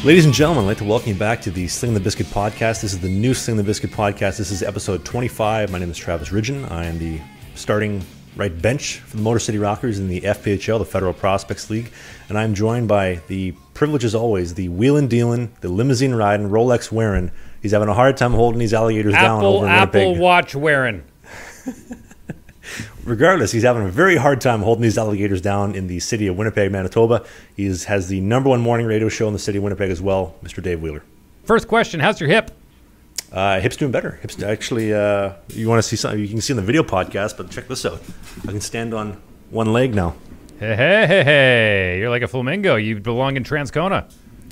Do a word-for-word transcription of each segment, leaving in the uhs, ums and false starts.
Ladies and gentlemen, I'd like to welcome you back to the Sling the Biscuit podcast. This is the new Sling the Biscuit podcast. This is episode twenty-five. My name is Travis Ridgen. I am the starting right bench for the Motor City Rockers in the F P H L, the Federal Prospects League. And I'm joined by the privilege as always, the wheelin' dealin', the limousine riding, Rolex wearing. He's having a hard time holding these alligators Apple, down over in Apple Winnipeg. Watch wearing. Regardless, he's having a very hard time holding these alligators down in the city of Winnipeg, Manitoba. He is, has the number one morning radio show in the city of Winnipeg as well, Mister Dave Wheeler. First question, how's your hip? Uh, hip's doing better. Hip's actually, uh, you want to see something, you can see in the video podcast, but check this out. I can stand on one leg now. Hey, hey, hey, hey. You're like a flamingo. You belong in Transcona.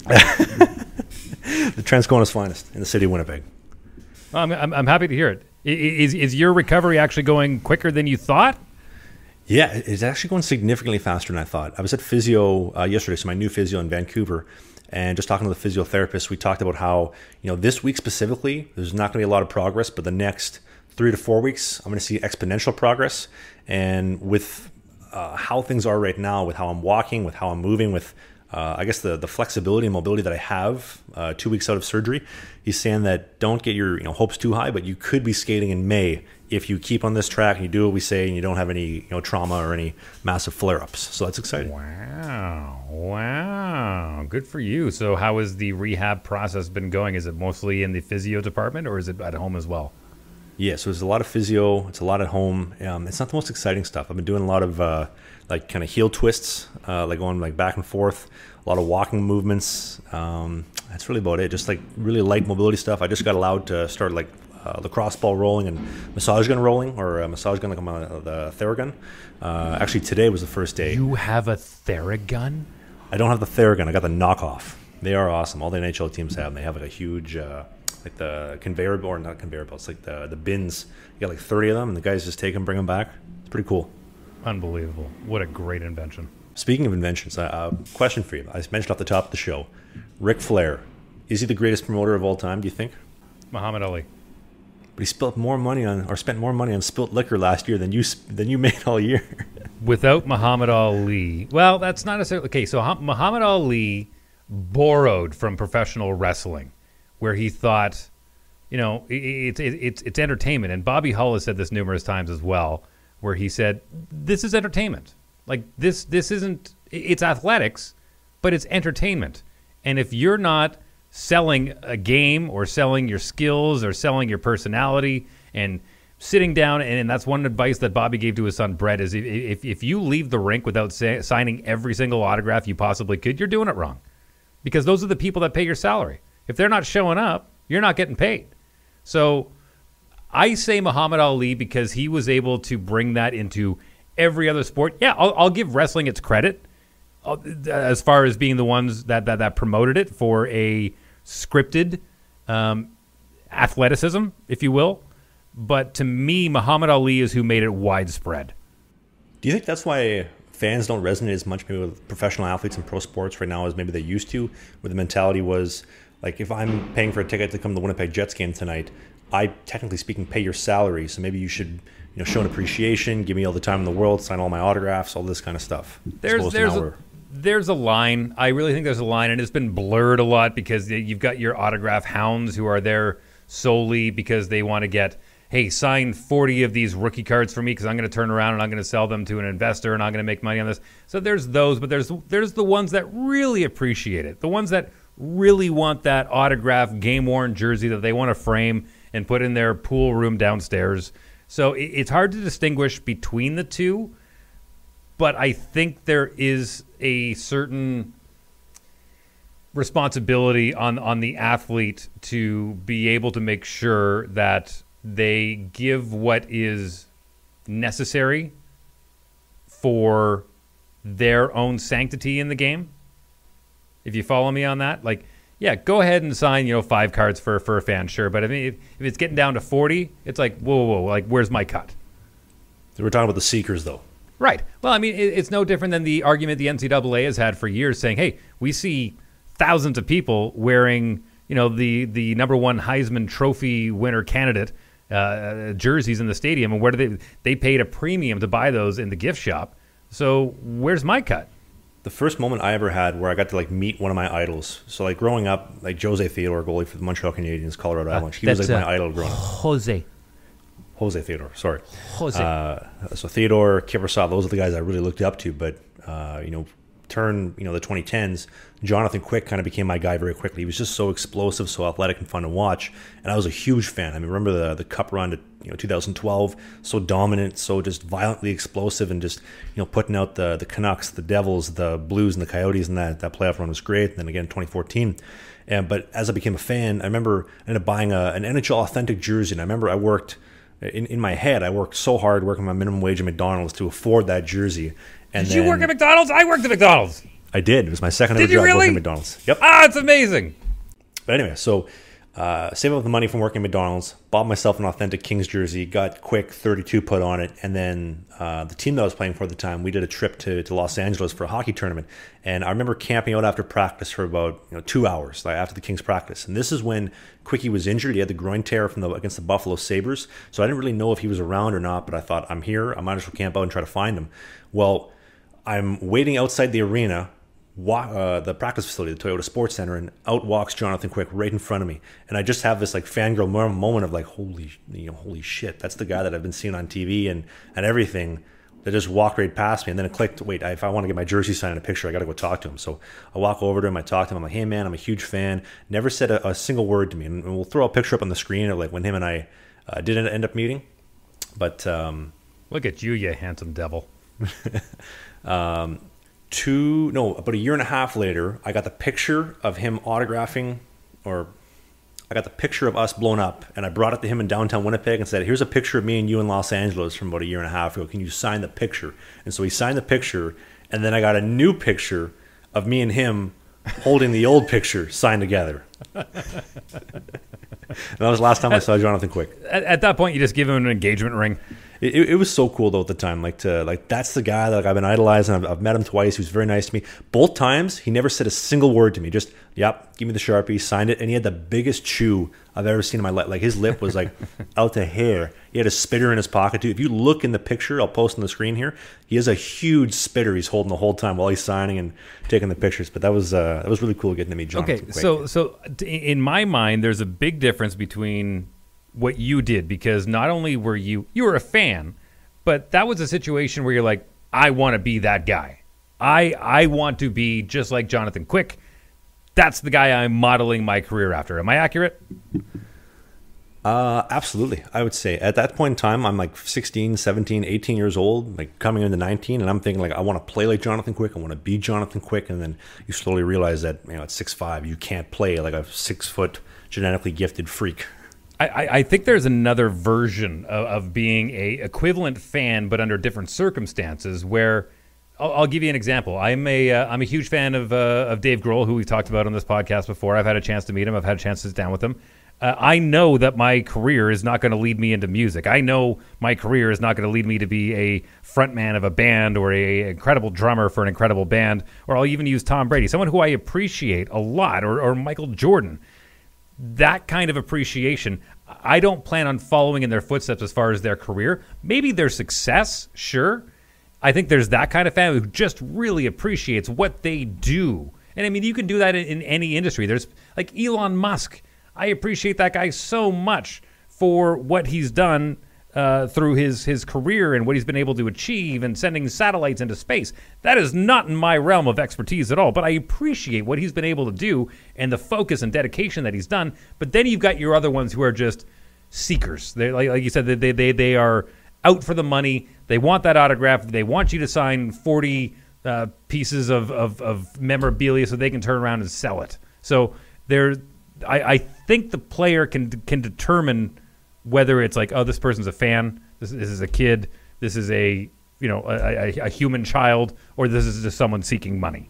The Transcona's finest in the city of Winnipeg. Well, I'm, I'm, I'm happy to hear it. I- Is, is your recovery actually going quicker than you thought? Yeah, it's actually going significantly faster than I thought. I was at physio uh, yesterday, so my new physio in Vancouver, and just talking to the physiotherapist, we talked about how, you know, this week specifically, there's not going to be a lot of progress, but the next three to four weeks, I'm going to see exponential progress. And with uh, how things are right now, with how I'm walking, with how I'm moving, with uh, I guess the the flexibility and mobility that I have uh, two weeks out of surgery, he's saying that don't get your you know hopes too high, but you could be skating in May if you keep on this track and you do what we say and you don't have any you know trauma or any massive flare-ups. So that's exciting. Wow. Wow. Good for you. So how has the rehab process been going? Is it mostly in the physio department or is it at home as well? Yeah, so there's a lot of physio. It's a lot at home. Um, it's not the most exciting stuff. I've been doing a lot of uh, like kind of heel twists, uh, like going like back and forth. A lot of walking movements. Um, that's really about it. Just like really light mobility stuff. I just got allowed to start like uh, lacrosse ball rolling and massage gun rolling, or a massage gun like on my, uh, the Theragun. Uh, actually, today was the first day. You have a Theragun? I don't have the Theragun. I got the knockoff. They are awesome. All the N H L teams have them. They have like a huge. Uh, like the conveyor, or not conveyor belts, like the the bins. You got like thirty of them, and the guys just take them, bring them back. It's pretty cool. Unbelievable. What a great invention. Speaking Speaking of inventions, a uh, question for you. I mentioned off the top of the show, Ric Flair. Is he the greatest promoter of all time, do you think? Muhammad Ali. But he spent more money on, or spent more money on spilt liquor last year than you than you made all year. Without Muhammad Ali. Well, that's not necessarily okay. So Ha- Muhammad Ali borrowed from professional wrestling, where he thought, you know, it's it, it's it's entertainment. And Bobby Hull has said this numerous times as well, where he said, "This is entertainment. Like this this isn't. It's athletics, but it's entertainment. And if you're not selling a game or selling your skills or selling your personality and sitting down, and, and that's one advice that Bobby gave to his son Brett, is if if, if you leave the rink without say, signing every single autograph you possibly could, you're doing it wrong, because those are the people that pay your salary. If they're not showing up, you're not getting paid." So I say Muhammad Ali because he was able to bring that into every other sport. Yeah, I'll, I'll give wrestling its credit uh, as far as being the ones that, that, that promoted it for a scripted um, athleticism, if you will. But to me, Muhammad Ali is who made it widespread. Do you think that's why fans don't resonate as much maybe with professional athletes in pro sports right now as maybe they used to, where the mentality was, like, if I'm paying for a ticket to come to the Winnipeg Jets game tonight, I, technically speaking, pay your salary, so maybe you should, you know, show an appreciation, give me all the time in the world, sign all my autographs, all this kind of stuff. There's there's a, there's a line. I really think there's a line, and it's been blurred a lot because you've got your autograph hounds who are there solely because they want to get, hey, sign forty of these rookie cards for me because I'm going to turn around and I'm going to sell them to an investor and I'm going to make money on this. So there's those, but there's there's the ones that really appreciate it, the ones that really want that autograph game-worn jersey that they want to frame and put in their pool room downstairs. So it, it's hard to distinguish between the two, but I think there is a certain responsibility on, on the athlete to be able to make sure that they give what is necessary for their own sanctity in the game. If you follow me on that, like, yeah, go ahead and sign, you know, five cards for, for a fan, sure. But I mean, if, if it's getting down to forty, it's like, whoa, whoa, whoa, like, where's my cut? So we're talking about the seekers, though. Right. Well, I mean, it, it's no different than the argument the N C double A has had for years, saying, hey, we see thousands of people wearing, you know, the the number one Heisman Trophy winner candidate uh, jerseys in the stadium, and where do they they paid a premium to buy those in the gift shop. So where's my cut? the first moment I ever had where I got to like meet one of my idols. So like growing up, like Jose Theodore, goalie for the Montreal Canadiens, Colorado Avalanche. He was like That's, my uh, idol growing up. Jose. Jose Theodore, sorry. Jose. Uh, so Theodore, Kiprusoff, those are the guys I really looked up to. But uh, you know, turn you know the twenty tens, Jonathan Quick kind of became my guy very quickly. He was just so explosive, so athletic, and fun to watch. And I was a huge fan. I mean, remember the the Cup run to you know two thousand twelve, so dominant, so just violently explosive, and just you know putting out the the Canucks, the Devils, the Blues, and the Coyotes, and that that playoff run was great. And then again, twenty fourteen. And but as I became a fan, I remember I ended up buying a, an N H L authentic jersey. And I remember I worked. In, in my head, I worked so hard working my minimum wage at McDonald's to afford that jersey. And Did then, you work at McDonald's? I worked at McDonald's. I did. It was my second ever Did you job really? working at McDonald's. Yep. Ah, it's amazing. But anyway, so uh, saving up the money from working at McDonald's, bought myself an authentic Kings jersey, got Quick thirty-two put on it, and then uh, the team that I was playing for at the time, we did a trip to, to Los Angeles for a hockey tournament. And I remember camping out after practice for about you know two hours, like after the Kings practice. And this is when Quickie was injured. He had the groin tear from the against the Buffalo Sabres. So I didn't really know if he was around or not, but I thought, I'm here. I might as well camp out and try to find him. Well, I'm waiting outside the arena, wa- uh, the practice facility, the Toyota Sports Center, and out walks Jonathan Quick right in front of me. And I just have this like fangirl moment of like, holy, you know, holy shit, that's the guy that I've been seeing on T V and, and everything. That just walked right past me, and then it clicked. Wait, if I want to get my jersey signed in a picture, I got to go talk to him. So I walk over to him, I talk to him. I'm like, "Hey, man, I'm a huge fan." Never said a, a single word to me, and we'll throw a picture up on the screen of like when him and I uh, did end up meeting. But um, Look at you, you handsome devil. um, two, no, about a year and a half later, I got the picture of him autographing, or I got the picture of us blown up, and I brought it to him in downtown Winnipeg and said, "Here's a picture of me and you in Los Angeles from about a year and a half ago. Can you sign the picture?" And so he signed the picture, and then I got a new picture of me and him holding the old picture signed together. And that was the last time I saw Jonathan Quick. At, at that point, you just give him an engagement ring. It, it, it was so cool though at the time, like to like that's the guy that like, I've been idolizing. I've, I've met him twice. He was very nice to me. Both times, he never said a single word to me. Just yep, give me the Sharpie, signed it, and he had the biggest chew I've ever seen in my life. Like his lip was like out to hair. He had a spitter in his pocket too. If you look in the picture, I'll post on the screen here. He has a huge spitter he's holding the whole time while he's signing and taking the pictures. But that was uh, that was really cool getting to meet Jonathan Okay, Quick. so so t- in my mind, there's a big difference between what you did, because not only were you you were a fan, but that was a situation where you're like, I want to be that guy. I I want to be just like Jonathan Quick. That's the guy I'm modeling my career after. Am I accurate? Uh, absolutely. I would say at that point in time, I'm like sixteen, seventeen, eighteen years old, like coming into nineteen. And I'm thinking like, I want to play like Jonathan Quick. I want to be Jonathan Quick. And then you slowly realize that, you know, at six five, you can't play like a six foot genetically gifted freak. I, I, I think there's another version of, of being a equivalent fan, but under different circumstances. Where I'll, I'll give you an example. I'm a uh, I'm a huge fan of uh, of Dave Grohl, who we've talked about on this podcast before. I've had a chance to meet him. I've had a chance to sit down with him. Uh, I know that my career is not going to lead me into music. I know my career is not going to lead me to be a frontman of a band or a incredible drummer for an incredible band, or I'll even use Tom Brady, someone who I appreciate a lot, or, or Michael Jordan. That kind of appreciation, I don't plan on following in their footsteps as far as their career. Maybe their success, sure. I think there's that kind of fan who just really appreciates what they do. And I mean, you can do that in, in any industry. There's like Elon Musk. I appreciate that guy so much for what he's done uh, through his, his career and what he's been able to achieve and sending satellites into space. That is not in my realm of expertise at all, but I appreciate what he's been able to do and the focus and dedication that he's done. But then you've got your other ones who are just seekers. They like, like you said, they, they, they are out for the money. They want that autograph. They want you to sign forty uh, pieces of, of, of memorabilia so they can turn around and sell it. So they're... I, I think the player can can determine whether it's like, oh, this person's a fan, this, this is a kid, this is a you know a, a, a human child, or this is just someone seeking money.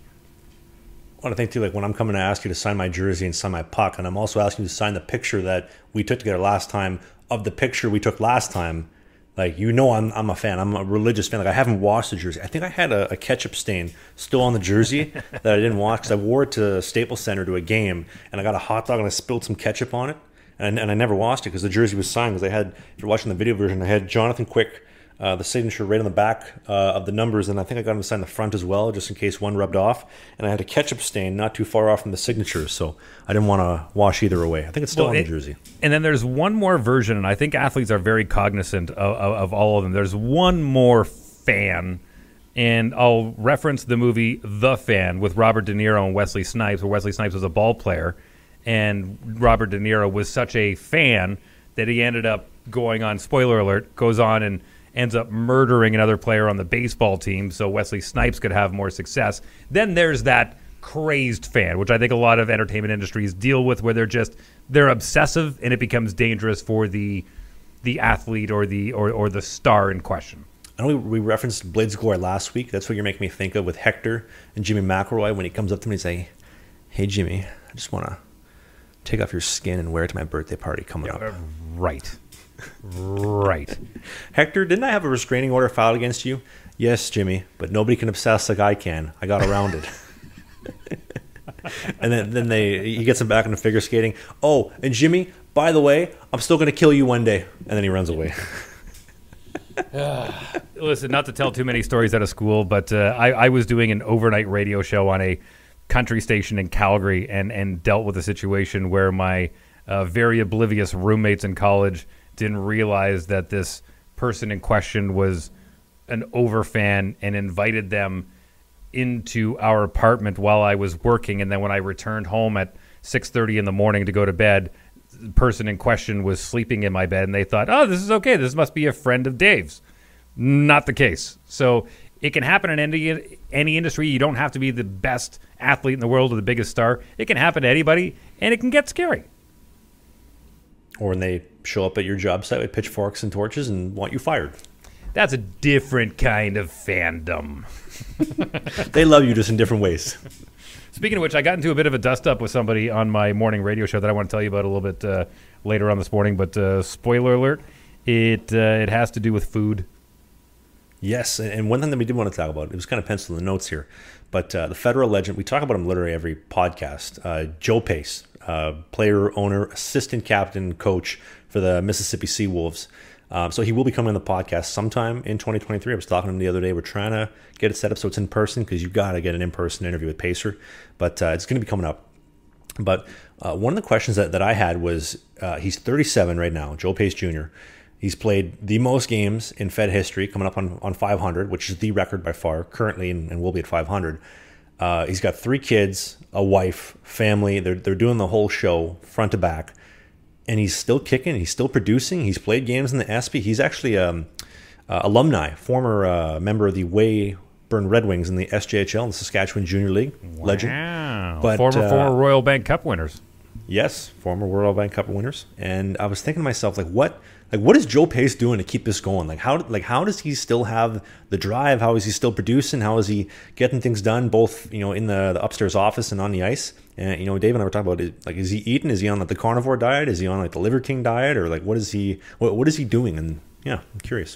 I want to think too, like when I'm coming to ask you to sign my jersey and sign my puck, and I'm also asking you to sign the picture that we took together last time of the picture we took last time. Like, you know, I'm I'm a fan. I'm a religious fan. Like, I haven't washed the jersey. I think I had a, a ketchup stain still on the jersey that I didn't wash because I wore it to Staples Center to a game, and I got a hot dog and I spilled some ketchup on it, and and I never washed it because the jersey was signed. Because I had, if you're watching the video version, I had Jonathan Quick uh, the signature right on the back uh, of the numbers, and I think I got him to sign the front as well, just in case one rubbed off. And I had a ketchup stain not too far off from the signature, so I didn't want to wash either away. I think it's still Well, on it- the jersey. And then there's one more version, and I think athletes are very cognizant of, of, of all of them. There's one more fan, and I'll reference the movie The Fan with Robert De Niro and Wesley Snipes, where Wesley Snipes was a ball player, and Robert De Niro was such a fan that he ended up going on, spoiler alert, goes on and ends up murdering another player on the baseball team so Wesley Snipes could have more success. Then there's that crazed fan, which I think a lot of entertainment industries deal with, where they're just they're obsessive and it becomes dangerous for the the athlete or the or, or the star in question. I know we, we referenced Blades of Glory last week. That's what you're making me think of with Hector and Jimmy McElroy when he comes up to me and say, "Hey Jimmy, I just want to take off your skin and wear it to my birthday party coming up." Right. Right. Hector, didn't I have a restraining order filed against you? Yes, Jimmy, but nobody can obsess like I can. I got around it. And then, then they he gets him back into figure skating. Oh, and Jimmy, by the way, I'm still going to kill you one day. And then he runs away. Listen, not to tell too many stories out of school, but uh, I, I was doing an overnight radio show on a country station in Calgary and, and dealt with a situation where my uh, very oblivious roommates in college didn't realize that this person in question was an overfan and invited them into our apartment while I was working. And then when I returned home at six thirty in the morning to go to bed, the person in question was sleeping in my bed, and they thought, oh, this is okay. This must be a friend of Dave's. Not the case. So it can happen in any, any industry. You don't have to be the best athlete in the world or the biggest star. It can happen to anybody, and it can get scary. Or when they show up at your job site with pitchforks and torches and want you fired. That's a different kind of fandom. They love you just in different ways. Speaking of which, I got into a bit of a dust-up with somebody on my morning radio show that I want to tell you about a little bit uh, later on this morning. But uh, spoiler alert, it uh, it has to do with food. Yes, and one thing that we did want to talk about, it was kind of penciled in the notes here, but uh, the Federal legend, we talk about him literally every podcast, uh, Joe Pace, uh, player, owner, assistant captain, coach for the Mississippi Seawolves. Um, so he will be coming on the podcast sometime in twenty twenty-three. I was talking to him the other day. We're trying to get it set up so it's in person because you've got to get an in-person interview with Pacer, but uh, it's going to be coming up. But uh, one of the questions that, that I had was, uh, he's thirty-seven right now, Joe Pace Junior He's played the most games in Fed history, coming up on, on five hundred, which is the record by far currently, and, and will be at five hundred. Uh, he's got three kids, a wife, family. They're they're doing the whole show front to back, and he's still kicking. He's still producing. He's played games in the S P. He's actually um, uh, alumni, former uh, member of the Weyburn Red Wings in the S J H L, in the Saskatchewan Junior League. Wow. Legend. But, former uh, former Royal Bank Cup winners. Yes, former Royal Bank Cup winners. And I was thinking to myself, like, what? Like, what is Joe Pace doing to keep this going? Like, how like how does he still have the drive? How is he still producing? How is he getting things done, both, you know, in the, the upstairs office and on the ice? And, you know, Dave and I were talking about it. Like, is he eating? Is he on like the carnivore diet? Is he on like the Liver King diet? Or like, what is he? What, what is he doing? And yeah, I'm curious.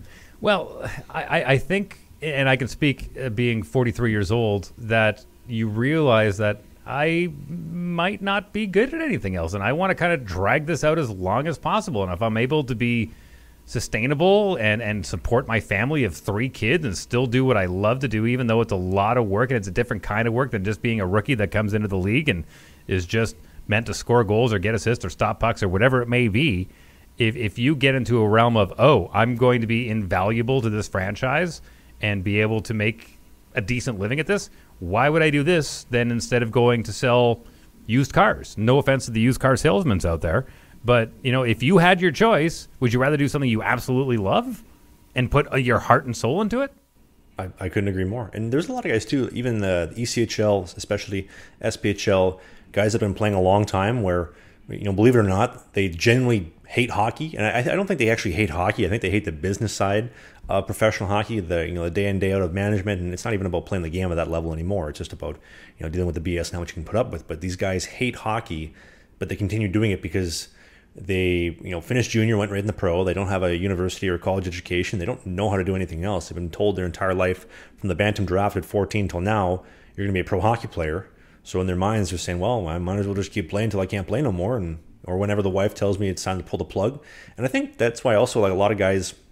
Well, I, I think, and I can speak uh, being forty-three years old, that you realize that I might not be good at anything else, and I want to kind of drag this out as long as possible. And if I'm able to be sustainable and, and support my family of three kids and still do what I love to do, even though it's a lot of work and it's a different kind of work than just being a rookie that comes into the league and is just meant to score goals or get assists or stop pucks or whatever it may be, if if you get into a realm of, oh, I'm going to be invaluable to this franchise and be able to make a decent living at this, why would I do this then instead of going to sell used cars? No offense to the used car salesmen out there, but you know, if you had your choice, would you rather do something you absolutely love and put uh, your heart and soul into it? I, I couldn't agree more. And there's a lot of guys too, even the E C H L, especially S P H L, guys that have been playing a long time where, you know, believe it or not, they genuinely hate hockey. And I, I don't think they actually hate hockey. I think they hate the business side of professional hockey, the, you know, the day in, day out of management. And it's not even about playing the game at that level anymore. It's just about, you know, dealing with the B S and how much you can put up with. But these guys hate hockey, but they continue doing it because they, you know, finished junior, went right in the pro. They don't have a university or college education. They don't know how to do anything else. They've been told their entire life from the Bantam draft at fourteen till now, you're going to be a pro hockey player. So in their minds, they're saying, well, I might as well just keep playing until I can't play no more. And or whenever the wife tells me it's time to pull the plug. And I think that's why also, like, a lot of guys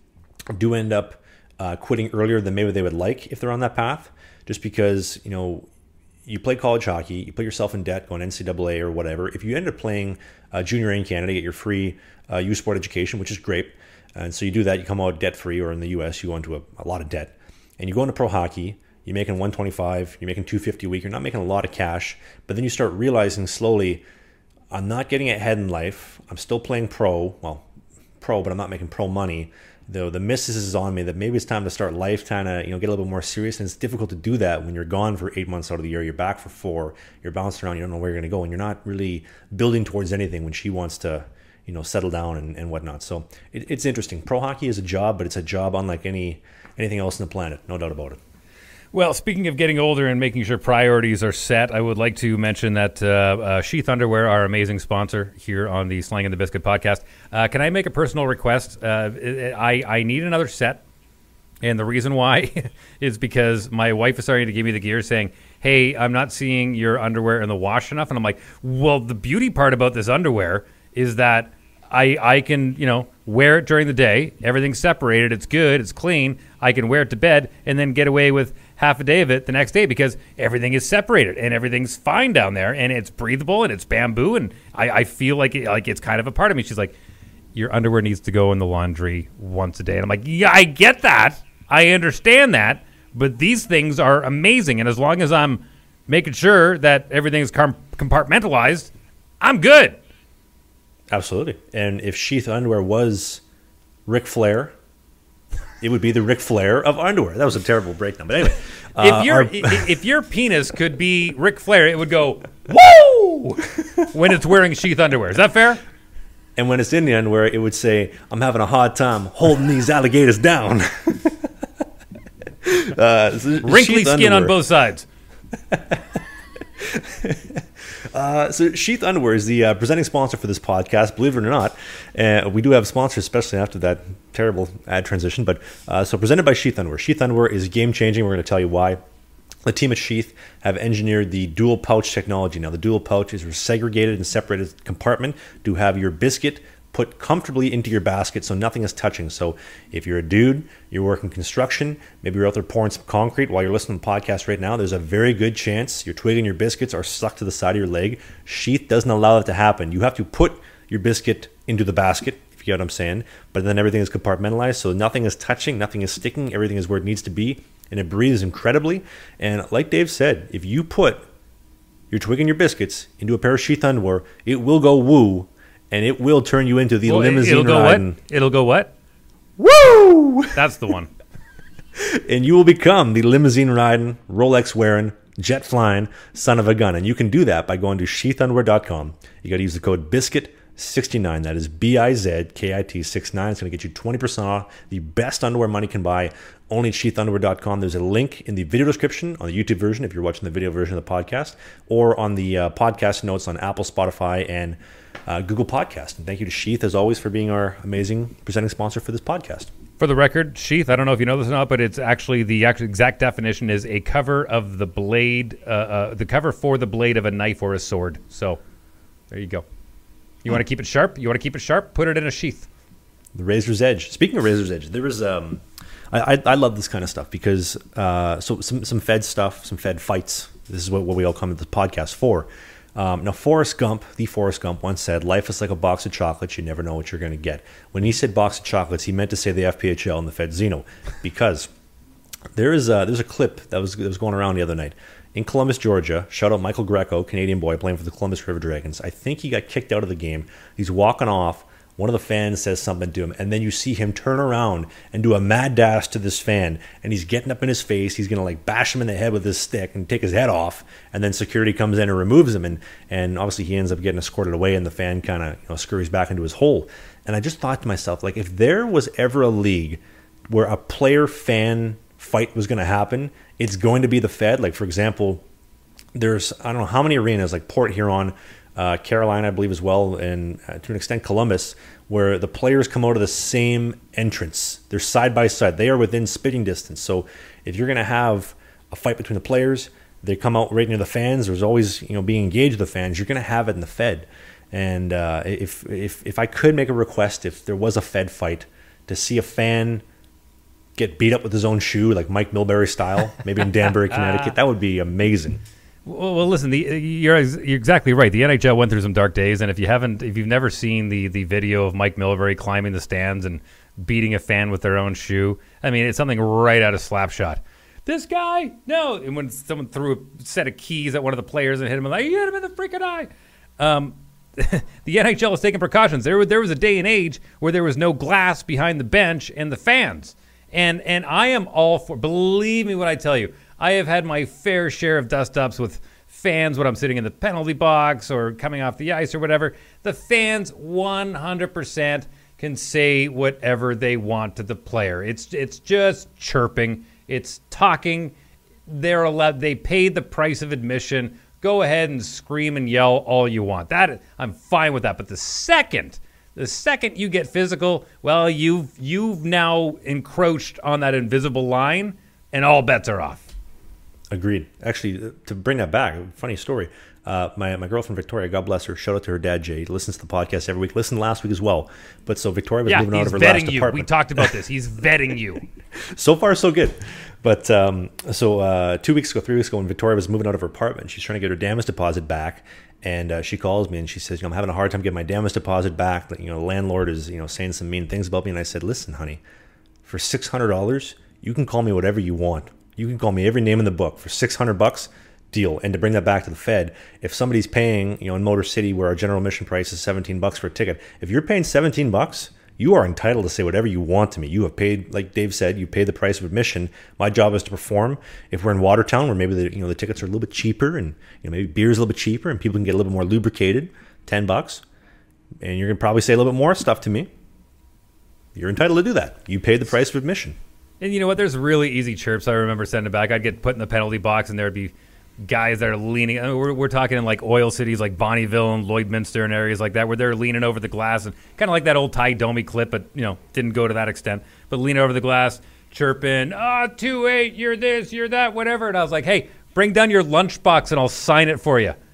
do end up uh, quitting earlier than maybe they would like if they're on that path, just because, you know, you play college hockey, you put yourself in debt going N C double A or whatever. If you end up playing uh, junior A in Canada, get your free uh, U Sport education, which is great. And so you do that, you come out debt free, or in the U S, you go into a, a lot of debt. And you go into pro hockey, you're making one twenty-five, you're making two fifty a week, you're not making a lot of cash. But then you start realizing slowly, I'm not getting ahead in life. I'm still playing pro, well, pro, but I'm not making pro money. Though the missus is on me that maybe it's time to start life, kind of, you know, get a little bit more serious. And it's difficult to do that when you're gone for eight months out of the year. You're back for four. You're bouncing around. You don't know where you're going to go, and you're not really building towards anything when she wants to, you know, settle down and, and whatnot. So it, it's interesting. Pro hockey is a job, but it's a job unlike any anything else on the planet. No doubt about it. Well, speaking of getting older and making sure priorities are set, I would like to mention that uh, uh, Sheath Underwear, our amazing sponsor here on the Slang and the Biscuit podcast. Uh, can I make a personal request? Uh, I, I need another set, and the reason why is because my wife is starting to give me the gear saying, hey, I'm not seeing your underwear in the wash enough. And I'm like, well, the beauty part about this underwear is that I, I can, you know, wear it during the day. Everything's separated. It's good. It's clean. I can wear it to bed and then get away with half a day of it the next day because everything is separated and everything's fine down there and it's breathable and it's bamboo and I, I feel like it, like it's kind of a part of me. She's like, your underwear needs to go in the laundry once a day. And I'm like, yeah, I get that. I understand that. But these things are amazing. And as long as I'm making sure that everything is compartmentalized, I'm good. Absolutely. And if Sheath Underwear was Ric Flair, it would be the Ric Flair of underwear. That was a terrible breakdown. But anyway. Uh, if, your, our... if your penis could be Ric Flair, it would go, woo, when it's wearing Sheath Underwear. Is that fair? And when it's in the underwear, it would say, I'm having a hard time holding these alligators down. uh, so Wrinkly skin underwear on both sides. Uh, so Sheath Underwear is the uh, presenting sponsor for this podcast, believe it or not. Uh, we do have sponsors, especially after that terrible ad transition. But uh, so presented by Sheath Underwear. Sheath Underwear is game-changing. We're going to tell you why. The team at Sheath have engineered the dual pouch technology. Now, the dual pouch is a segregated and separated compartment to have your biscuit put comfortably into your basket so nothing is touching. So if you're a dude, you're working construction, maybe you're out there pouring some concrete while you're listening to the podcast right now, there's a very good chance your twig and your biscuits are stuck to the side of your leg. Sheath doesn't allow that to happen. You have to put your biscuit into the basket, if you get what I'm saying, but then everything is compartmentalized, so nothing is touching, nothing is sticking, everything is where it needs to be, and it breathes incredibly. And like Dave said, if you put your twig and your biscuits into a pair of Sheath Underwear, it will go woo. And it will turn you into the well, limousine it'll go riding. What? It'll go what? Woo! That's the one. And you will become the limousine riding, Rolex wearing, jet flying son of a gun. And you can do that by going to sheath underwear dot com. You got to use the code biscuit sixty-nine. That is B I Z K I T sixty-nine. It's going to get you twenty percent off the best underwear money can buy. Only at sheath underwear dot com. There's a link in the video description on the YouTube version if you're watching the video version of the podcast, or on the uh, podcast notes on Apple, Spotify, and Uh, Google Podcast. And thank you to Sheath, as always, for being our amazing presenting sponsor for this podcast. For the record, Sheath, I don't know if you know this or not, but it's actually the actual exact definition is a cover of the blade, uh, uh, the cover for the blade of a knife or a sword. So there you go. You want to keep it sharp? You want to keep it sharp? Put it in a sheath. The razor's edge. Speaking of razor's edge, there was um, I, I I love this kind of stuff because uh, so some some Fed stuff, some Fed fights. This is what, what we all come to the podcast for. Um, now, Forrest Gump, the Forrest Gump, once said, life is like a box of chocolates. You never know what you're going to get. When he said box of chocolates, he meant to say the F P H L and the Fed Zeno, because there is a, there's a clip that was, that was going around the other night. In Columbus, Georgia, shout out Michael Greco, Canadian boy playing for the Columbus River Dragons. I think he got kicked out of the game. He's walking off. One of the fans says something to him, and then you see him turn around and do a mad dash to this fan, and he's getting up in his face. He's going to like bash him in the head with his stick and take his head off, and then security comes in and removes him, and and obviously he ends up getting escorted away, and the fan kind of you know, scurries back into his hole. And I just thought to myself, like, if there was ever a league where a player-fan fight was going to happen, it's going to be the Fed. Like, for example, there's, I don't know how many arenas, like Port Huron, Uh, Carolina, I believe, as well, and uh, to an extent Columbus, where the players come out of the same entrance. They're side by side. They are within spitting distance. So if you're going to have a fight between the players, they come out right near the fans. There's always, you know, being engaged with the fans. You're going to have it in the Fed. And uh, if if if I could make a request, if there was a Fed fight, to see a fan get beat up with his own shoe, like Mike Milbury style, maybe in Danbury, Connecticut. That would be amazing. Well, well listen, the, you're you're exactly right. The N H L went through some dark days, and if you haven't, if you've never seen the the video of Mike Milbury climbing the stands and beating a fan with their own shoe, I mean, it's something right out of Slapshot. This guy, no, and when someone threw a set of keys at one of the players and hit him, like, you hit him in the freaking eye. Um, the N H L is taking precautions. There, there was a day and age where there was no glass behind the bench and the fans. And and I am all for, believe me when I tell you, I have had my fair share of dust-ups with fans when I'm sitting in the penalty box or coming off the ice or whatever. The fans one hundred percent can say whatever they want to the player. It's it's just chirping. It's talking. They're allowed. They paid the price of admission. Go ahead and scream and yell all you want. That I'm fine with that. But the second, the second you get physical, well, you've you've now encroached on that invisible line, and all bets are off. Agreed. Actually, to bring that back, funny story. Uh, my my girlfriend Victoria, God bless her, shout out to her dad Jay. Listens to the podcast every week. Listened last week as well. But so Victoria was yeah, moving out of her vetting last you. apartment. We talked about this. He's vetting you. So far, so good. But um, so uh, two weeks ago, three weeks ago, when Victoria was moving out of her apartment, she's trying to get her damage deposit back, and uh, she calls me and she says, "You know, I'm having a hard time getting my damage deposit back. You know, the landlord is, you know, saying some mean things about me." And I said, "Listen, honey, for six hundred dollars, you can call me whatever you want. You can call me every name in the book for six hundred bucks." Deal. And to bring that back to the Fed, if somebody's paying, you know, in Motor City where our general admission price is seventeen bucks for a ticket, if you're paying seventeen bucks, you are entitled to say whatever you want to me. You have paid, like Dave said, you pay the price of admission. My job is to perform. If we're in Watertown, where maybe the, you know, the tickets are a little bit cheaper, and you know, maybe beer's a little bit cheaper, and people can get a little bit more lubricated, ten bucks, and you're gonna probably say a little bit more stuff to me. You're entitled to do that. You paid the price of admission. And you know what? There's really easy chirps. I remember sending back. I'd get put in the penalty box, and there'd be guys that are leaning. I mean, we're, we're talking in like oil cities like Bonnyville and Lloydminster and areas like that, where they're leaning over the glass, and kind of like that old Ty Domi clip, but you know, didn't go to that extent. But leaning over the glass, chirping, "Ah, oh, two eight, you're this, you're that, whatever." And I was like, "Hey, bring down your lunchbox and I'll sign it for you."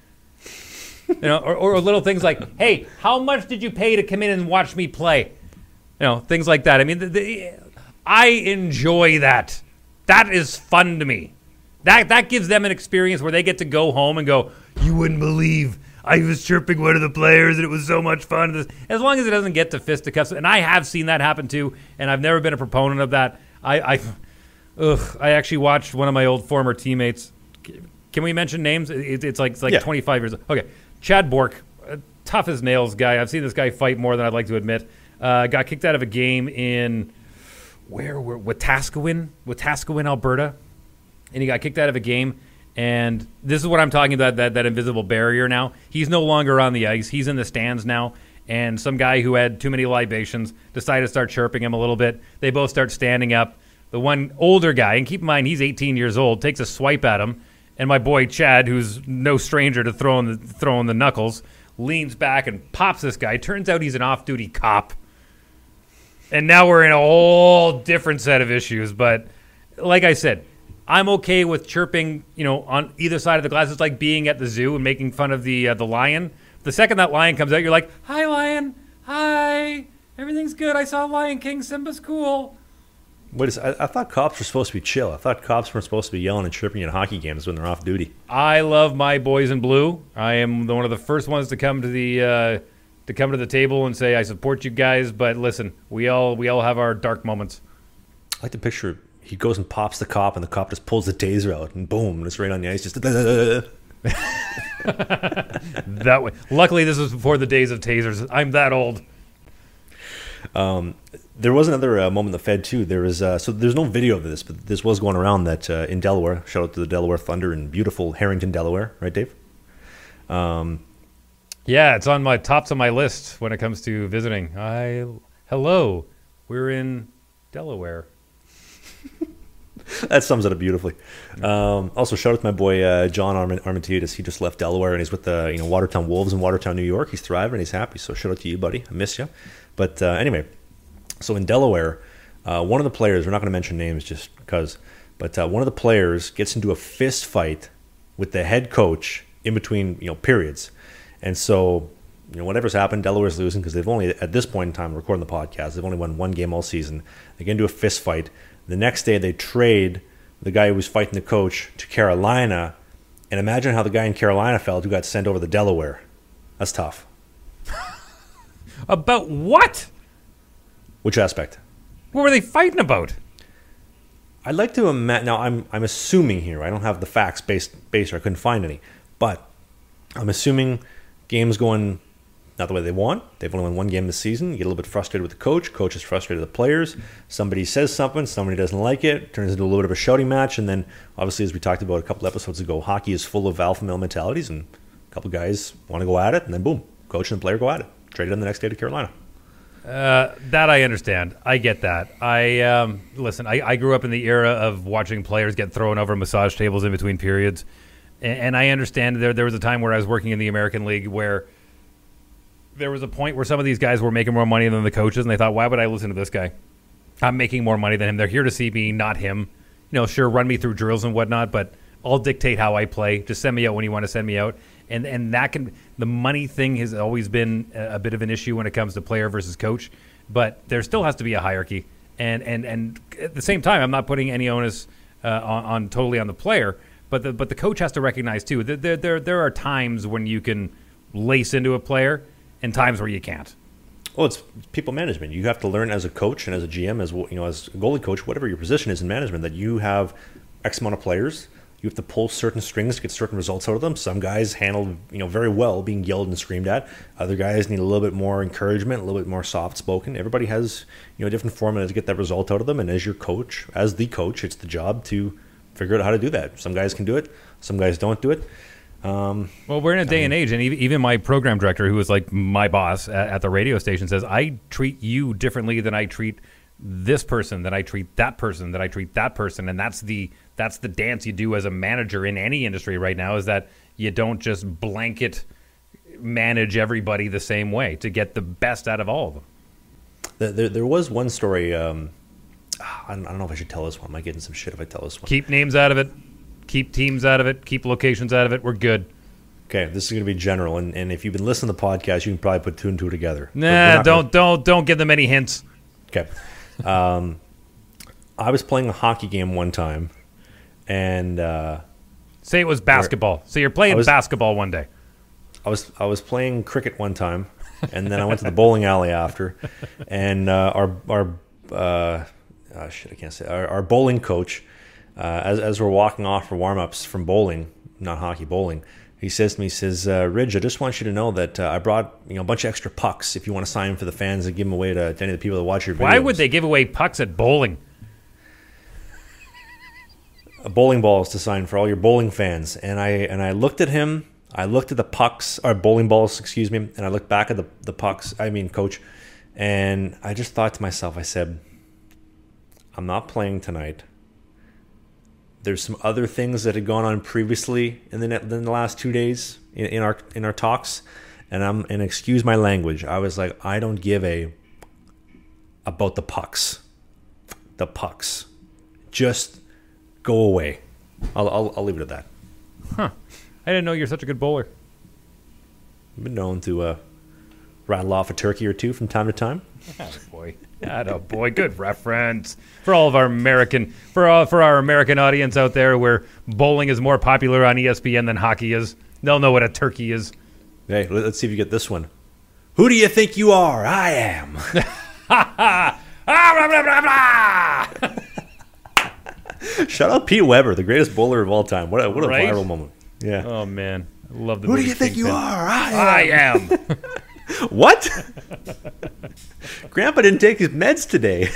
You know, or, or little things like, "Hey, how much did you pay to come in and watch me play?" You know, things like that. I mean, the, the, I enjoy that. That is fun to me. That that gives them an experience where they get to go home and go, "You wouldn't believe I was chirping one of the players and it was so much fun." As long as it doesn't get to fisticuffs, and I have seen that happen too, and I've never been a proponent of that. I, I, ugh, I actually watched one of my old former teammates. Can we mention names? It, it's like it's like yeah. twenty-five years old. Okay, Chad Bork, tough as nails guy. I've seen this guy fight more than I'd like to admit. Uh, got kicked out of a game in where were Wetaskiwin, Wetaskiwin, Alberta. And he got kicked out of a game, and this is what I'm talking about, that, that invisible barrier now. He's no longer on the ice. He's in the stands now, and some guy who had too many libations decided to start chirping him a little bit. They both start standing up. The one older guy, and keep in mind he's eighteen years old, takes a swipe at him, and my boy Chad, who's no stranger to throwing the, throwing the knuckles, leans back and pops this guy. Turns out he's an off-duty cop. And now we're in a whole different set of issues, but like I said, I'm okay with chirping, you know, on either side of the glass. It's like being at the zoo and making fun of the uh, the lion. The second that lion comes out, you're like, "Hi, lion. Hi. Everything's good. I saw Lion King. Simba's cool." Wait a second. I, I thought cops were supposed to be chill. I thought cops weren't supposed to be yelling and chirping at hockey games when they're off duty. I love my boys in blue. I am one of the first ones to come to the uh, to come to the table and say I support you guys. But listen, we all we all have our dark moments. I like to picture. He goes and pops the cop, and the cop just pulls the taser out, and boom, and it's right on the ice. Just that way. Luckily, this was before the days of tasers. I'm that old. Um, there was another uh, moment in the Fed too. There was uh, so there's no video of this, but this was going around that uh, in Delaware. Shout out to the Delaware Thunder in beautiful Harrington, Delaware, right, Dave? Um, yeah, it's on my tops of my list when it comes to visiting. I hello, we're in Delaware. That sums it up beautifully. Um, also, shout out to my boy uh, John Arm- Armentides. He just left Delaware and he's with the you know Watertown Wolves in Watertown, New York. He's thriving. He's happy. So shout out to you, buddy. I miss you. But uh, anyway, so in Delaware, uh, one of the players, we're not going to mention names just because, but uh, one of the players gets into a fist fight with the head coach in between you know periods, and so you know whatever's happened, Delaware's losing because they've only at this point in time recording the podcast, they've only won one game all season. They get into a fist fight. The next day they trade the guy who was fighting the coach to Carolina. And imagine how the guy in Carolina felt who got sent over to Delaware. That's tough. About what? Which aspect? What were they fighting about? I'd like to imagine. Now, I'm I'm assuming here. I don't have the facts based based. Or I couldn't find any, but I'm assuming games going not the way they want. They've only won one game this season. You get a little bit frustrated with the coach. Coach is frustrated with the players. Somebody says something. Somebody doesn't like it. Turns into a little bit of a shouting match. And then, obviously, as we talked about a couple episodes ago, hockey is full of alpha male mentalities, and a couple guys want to go at it, and then boom, coach and the player go at it. Traded them the next day to Carolina. Uh, that I understand. I get that. I um, listen. I, I grew up in the era of watching players get thrown over massage tables in between periods, and, and I understand there there was a time where I was working in the American League where there was a point where some of these guys were making more money than the coaches, and they thought, "Why would I listen to this guy? I'm making more money than him. They're here to see me, not him. You know, sure, run me through drills and whatnot, but I'll dictate how I play. Just send me out when you want to send me out." And and that can the money thing has always been a, a bit of an issue when it comes to player versus coach, but there still has to be a hierarchy. And and, and at the same time, I'm not putting any onus uh, on, on totally on the player, but the but the coach has to recognize too that there there there are times when you can lace into a player and times where you can't. Well, it's people management. You have to learn as a coach and as a G M, as you know, as a goalie coach, whatever your position is in management, that you have X amount of players. You have to pull certain strings to get certain results out of them. Some guys handle, you know, very well being yelled and screamed at. Other guys need a little bit more encouragement, a little bit more soft-spoken. Everybody has, you know, a different formula to get that result out of them. And as your coach, as the coach, it's the job to figure out how to do that. Some guys can do it. Some guys don't do it. Um, well, we're in a day I mean, and age, and even my program director, who is like my boss at, at the radio station, says, I treat you differently than I treat this person, that I treat that person, that I treat that person. And that's the that's the dance you do as a manager in any industry right now, is that you don't just blanket manage everybody the same way to get the best out of all of them. There, there was one story, um, I don't know if I should tell this one. I might get in some shit if I tell this one. Keep names out of it. Keep teams out of it. Keep locations out of it. We're good. Okay, this is going to be general, and, and if you've been listening to the podcast, you can probably put two and two together. Nah, don't, gonna... don't, don't give them any hints. Okay. Um, I was playing a hockey game one time, and uh, say it was basketball. So you're playing was, basketball one day. I was I was playing cricket one time, and then I went to the bowling alley after, and uh, our our uh, oh shit I can't say our, our bowling coach, uh, as as we're walking off for warm ups from bowling, not hockey, bowling. He says to me, he says, uh, Ridge, I just want you to know that uh, I brought you know a bunch of extra pucks if you want to sign them for the fans and give them away to, to any of the people that watch your videos. Why would they give away pucks at bowling? Bowling balls to sign for all your bowling fans. And I and I looked at him, I looked at the pucks, or bowling balls, excuse me, and I looked back at the, the pucks, I mean, coach, and I just thought to myself, I said, I'm not playing tonight. There's some other things that had gone on previously in the in the last two days in, in our in our talks, and I'm and excuse my language. I was like, I don't give a about the pucks, the pucks. Just go away. I'll I'll, I'll leave it at that. Huh? I didn't know you're such a good bowler. I've been known to uh, rattle off a turkey or two from time to time. Oh boy. Oh boy, good reference for all of our American for all, for our American audience out there, where bowling is more popular on E S P N than hockey is. They'll know what a turkey is. Hey, let's see if you get this one. Who do you think you are? I am. Shout out Pete Weber, the greatest bowler of all time. What a, what a right? viral moment. Yeah. Oh man, I love the. Who do you think you pin. are? I am. I am. What? Grandpa didn't take his meds today.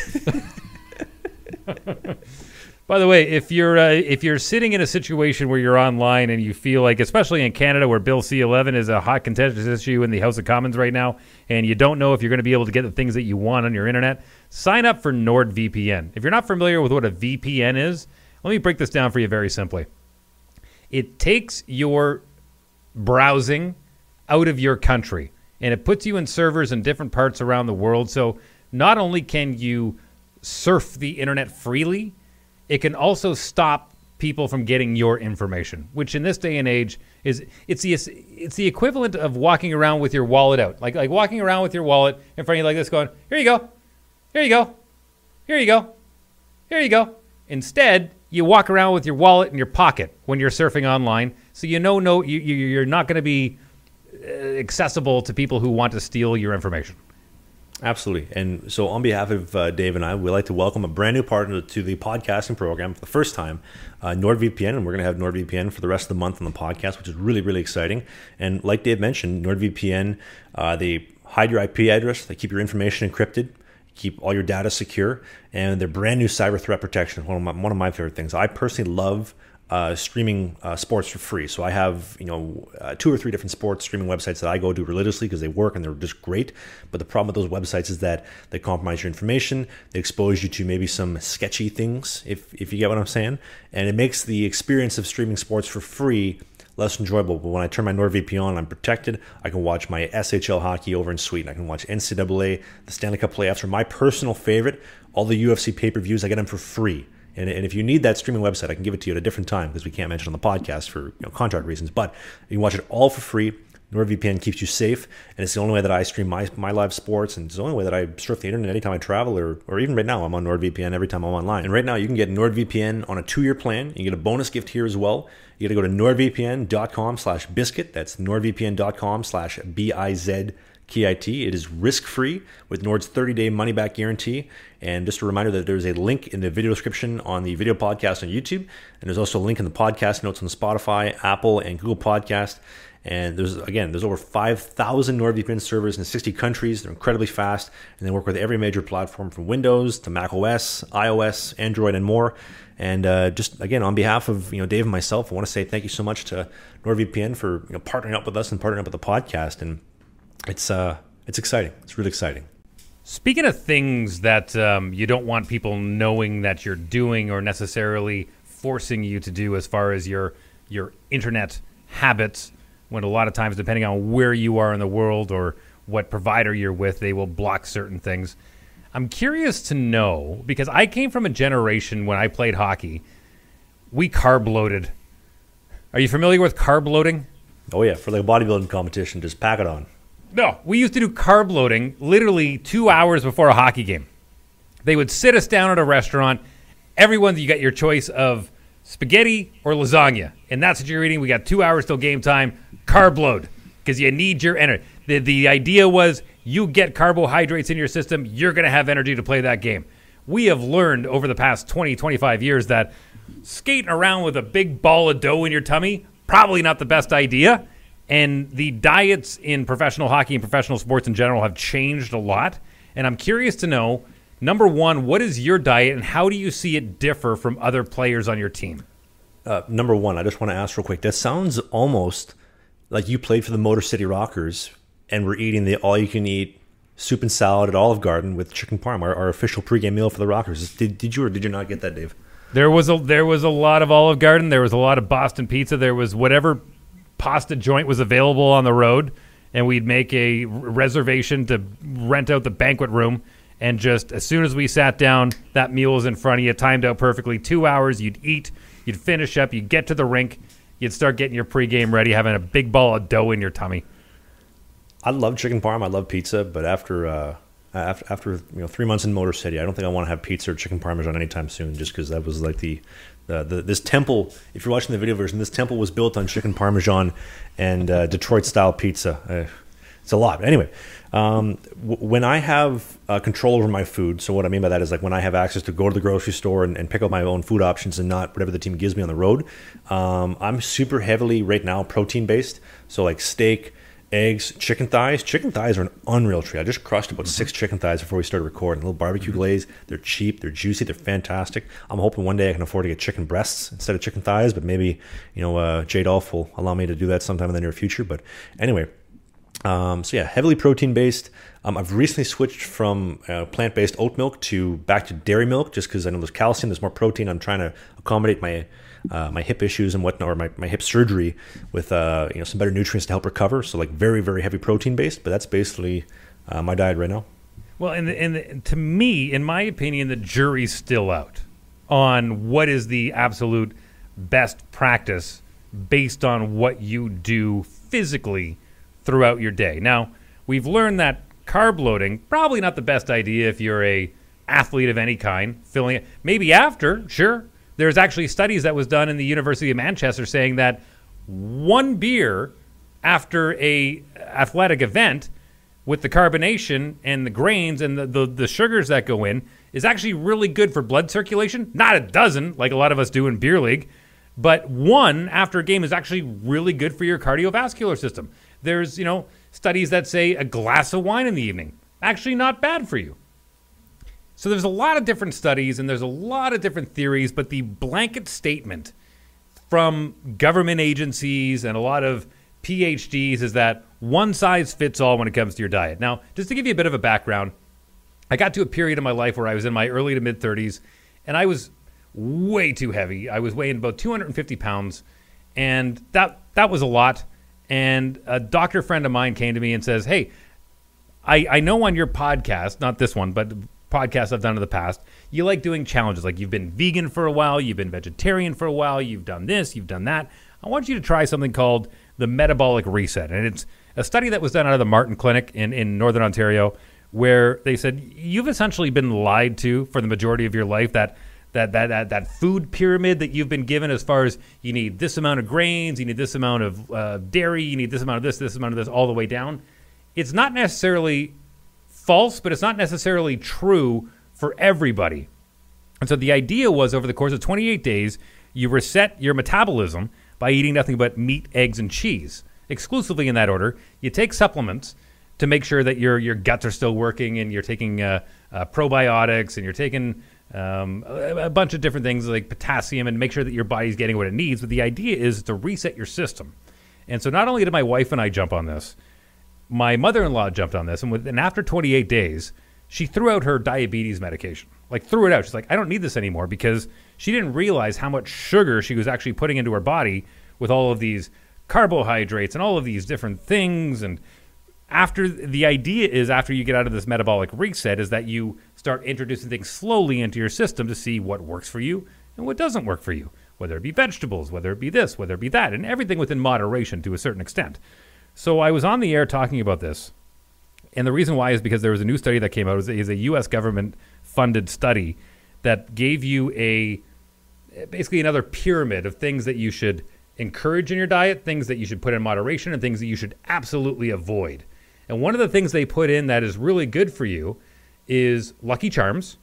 By the way, if you're uh, if you're sitting in a situation where you're online and you feel like, especially in Canada where Bill C eleven is a hot contentious issue in the House of Commons right now, and you don't know if you're going to be able to get the things that you want on your internet, sign up for NordVPN. If you're not familiar with what a V P N is, let me break this down for you very simply. It takes your browsing out of your country, and it puts you in servers in different parts around the world. So not only can you surf the internet freely, it can also stop people from getting your information, which in this day and age is it's the it's the equivalent of walking around with your wallet out, like like walking around with your wallet in front of you like this, going, "Here you go, here you go, here you go, There you go. Instead, you walk around with your wallet in your pocket when you're surfing online, so you know no, you, you, you're not going to be uh, accessible to people who want to steal your information. Absolutely. And so on behalf of uh, Dave and I, we'd like to welcome a brand new partner to the podcasting program for the first time, uh, NordVPN. And we're going to have NordVPN for the rest of the month on the podcast, which is really, really exciting. And like Dave mentioned, NordVPN, uh, they hide your I P address. They keep your information encrypted, keep all your data secure, and they're brand new cyber threat protection. One of my, one of my favorite things. I personally love Uh, streaming uh, sports for free. So I have, you know, uh, two or three different sports streaming websites that I go to religiously because they work and they're just great. But the problem with those websites is that they compromise your information. They expose you to maybe some sketchy things, if, if you get what I'm saying. And it makes the experience of streaming sports for free less enjoyable. But when I turn my NordVPN on, I'm protected. I can watch my S H L hockey over in Sweden. I can watch N C double A, the Stanley Cup playoffs are my personal favorite. All the U F C pay-per-views, I get them for free. And, and if you need that streaming website, I can give it to you at a different time because we can't mention it on the podcast for you know, contract reasons. But you can watch it all for free. NordVPN keeps you safe, and it's the only way that I stream my, my live sports, and it's the only way that I surf the internet anytime I travel, or, or even right now, I'm on NordVPN every time I'm online. And right now, you can get NordVPN on a two-year plan. You get a bonus gift here as well. You got to go to nordvpn.com slash biscuit. That's nordvpn.com slash B I Z K I T. It is risk-free with Nord's thirty-day money-back guarantee. And just a reminder that there's a link in the video description on the video podcast on YouTube. And there's also a link in the podcast notes on Spotify, Apple, and Google Podcast. And there's, again, there's over five thousand NordVPN servers in sixty countries. They're incredibly fast, and they work with every major platform from Windows to macOS, iOS, Android, and more. And uh, just, again, on behalf of you know Dave and myself, I want to say thank you so much to NordVPN for you know, partnering up with us and partnering up with the podcast. And it's uh, it's exciting. It's really exciting. Speaking of things that um, you don't want people knowing that you're doing or necessarily forcing you to do as far as your your internet habits, when a lot of times, depending on where you are in the world or what provider you're with, they will block certain things. I'm curious to know, because I came from a generation when I played hockey, we carb loaded. Are you familiar with carb loading? Oh, yeah. For like a bodybuilding competition, just pack it on. No, we used to do carb loading literally two hours before a hockey game. They would sit us down at a restaurant. Everyone, you got your choice of spaghetti or lasagna, and that's what you're eating. We got two hours till game time. Carb load, because you need your energy. The, the idea was you get carbohydrates in your system, you're going to have energy to play that game. We have learned over the past twenty, twenty-five years that skating around with a big ball of dough in your tummy, probably not the best idea. And the diets in professional hockey and professional sports in general have changed a lot. And I'm curious to know, number one, what is your diet and how do you see it differ from other players on your team? Uh, number one, I just want to ask real quick. That sounds almost like you played for the Motor City Rockers and were eating the all-you-can-eat soup and salad at Olive Garden with chicken parm, our, our official pregame meal for the Rockers. Did, did you or did you not get that, Dave? There was a there was a lot of Olive Garden. There was a lot of Boston pizza. There was whatever pasta joint was available on the road, and we'd make a reservation to rent out the banquet room, and just as soon as we sat down, that meal was in front of you, timed out perfectly. Two hours, you'd eat, you'd finish up, you'd get to the rink, you'd start getting your pregame ready, having a big ball of dough in your tummy. I love chicken parm, I love pizza, but after uh, after, after you know three months in Motor City, I don't think I want to have pizza or chicken parmesan anytime soon, just because that was like the Uh, the, this temple, if you're watching the video version, this temple was built on chicken parmesan and uh, Detroit-style pizza. Uh, it's a lot. But anyway, um, w- when I have uh, control over my food, so what I mean by that is like when I have access to go to the grocery store and, and pick up my own food options and not whatever the team gives me on the road, um, I'm super heavily right now protein-based. So like steak, eggs, chicken thighs. Chicken thighs are an unreal treat. I just crushed about six chicken thighs before we started recording. A little barbecue glaze. They're cheap. They're juicy. They're fantastic. I'm hoping one day I can afford to get chicken breasts instead of chicken thighs, but maybe, you know, uh, J Dolph will allow me to do that sometime in the near future. But anyway, um, so yeah, heavily protein-based. Um, I've recently switched from uh, plant-based oat milk to back to dairy milk just because I know there's calcium, there's more protein. I'm trying to accommodate my Uh, my hip issues and whatnot, or my, my hip surgery with uh, you know some better nutrients to help recover. So like very, very heavy protein based, but that's basically uh, my diet right now. Well, and, the, and the, to me, in my opinion, the jury's still out on what is the absolute best practice based on what you do physically throughout your day. Now, we've learned that carb loading, probably not the best idea if you're a athlete of any kind filling it. Maybe after, sure. There's actually studies that was done in the University of Manchester saying that one beer after a athletic event with the carbonation and the grains and the, the, the sugars that go in is actually really good for blood circulation. Not a dozen, like a lot of us do in beer league, but one after a game is actually really good for your cardiovascular system. There's, you know, studies that say a glass of wine in the evening, actually not bad for you. So there's a lot of different studies and there's a lot of different theories, but the blanket statement from government agencies and a lot of P H Ds is that one size fits all when it comes to your diet. Now, just to give you a bit of a background, I got to a period in my life where I was in my early to mid thirties and I was way too heavy. I was weighing about two hundred fifty pounds and that that was a lot. And a doctor friend of mine came to me and says, hey, I, I know on your podcast, not this one, but podcasts I've done in the past, you like doing challenges. Like you've been vegan for a while, you've been vegetarian for a while, you've done this, you've done that. I want you to try something called the Metabolic Reset. And it's a study that was done out of the Martin Clinic in, in Northern Ontario where they said you've essentially been lied to for the majority of your life, that that that that, that food pyramid that you've been given as far as you need this amount of grains, you need this amount of uh, dairy, you need this amount of this, this amount of this, all the way down. It's not necessarily false, but it's not necessarily true for everybody. And so the idea was over the course of twenty-eight days, you reset your metabolism by eating nothing but meat, eggs, and cheese, exclusively in that order. You take supplements to make sure that your your guts are still working and you're taking uh, uh, probiotics and you're taking um, a, a bunch of different things like potassium and make sure that your body's getting what it needs. But the idea is to reset your system. And so not only did my wife and I jump on this, my mother-in-law jumped on this, and, with, and after twenty-eight days, she threw out her diabetes medication. Like, threw it out. She's like, I don't need this anymore, because she didn't realize how much sugar she was actually putting into her body with all of these carbohydrates and all of these different things. And after the idea is after you get out of this metabolic reset is that you start introducing things slowly into your system to see what works for you and what doesn't work for you, whether it be vegetables, whether it be this, whether it be that, and everything within moderation to a certain extent. So I was on the air talking about this, and the reason why is because there was a new study that came out. It was a U S government-funded study that gave you a basically another pyramid of things that you should encourage in your diet, things that you should put in moderation, and things that you should absolutely avoid. And one of the things they put in that is really good for you is Lucky Charms,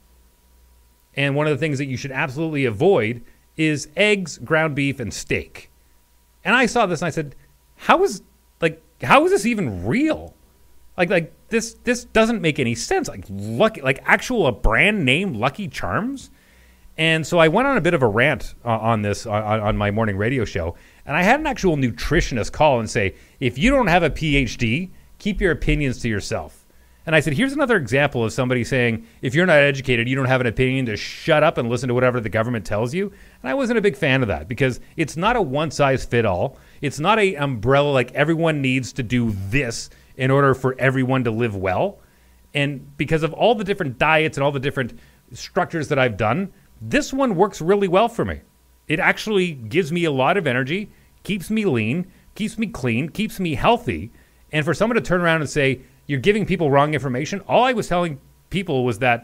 and one of the things that you should absolutely avoid is eggs, ground beef, and steak. And I saw this and I said, how is like how is this even real? Like like this this doesn't make any sense. Like lucky like actual a brand name Lucky Charms. And so I went on a bit of a rant uh, on this on, on my morning radio show, and I had an actual nutritionist call and say, if you don't have a P H D, keep your opinions to yourself. And I said, here's another example of somebody saying, if you're not educated, you don't have an opinion, to shut up and listen to whatever the government tells you. And I wasn't a big fan of that, because it's not a one-size-fit-all. It's not a umbrella like everyone needs to do this in order for everyone to live well. And because of all the different diets and all the different structures that I've done, this one works really well for me. It actually gives me a lot of energy, keeps me lean, keeps me clean, keeps me healthy. And for someone to turn around and say, you're giving people wrong information, all I was telling people was that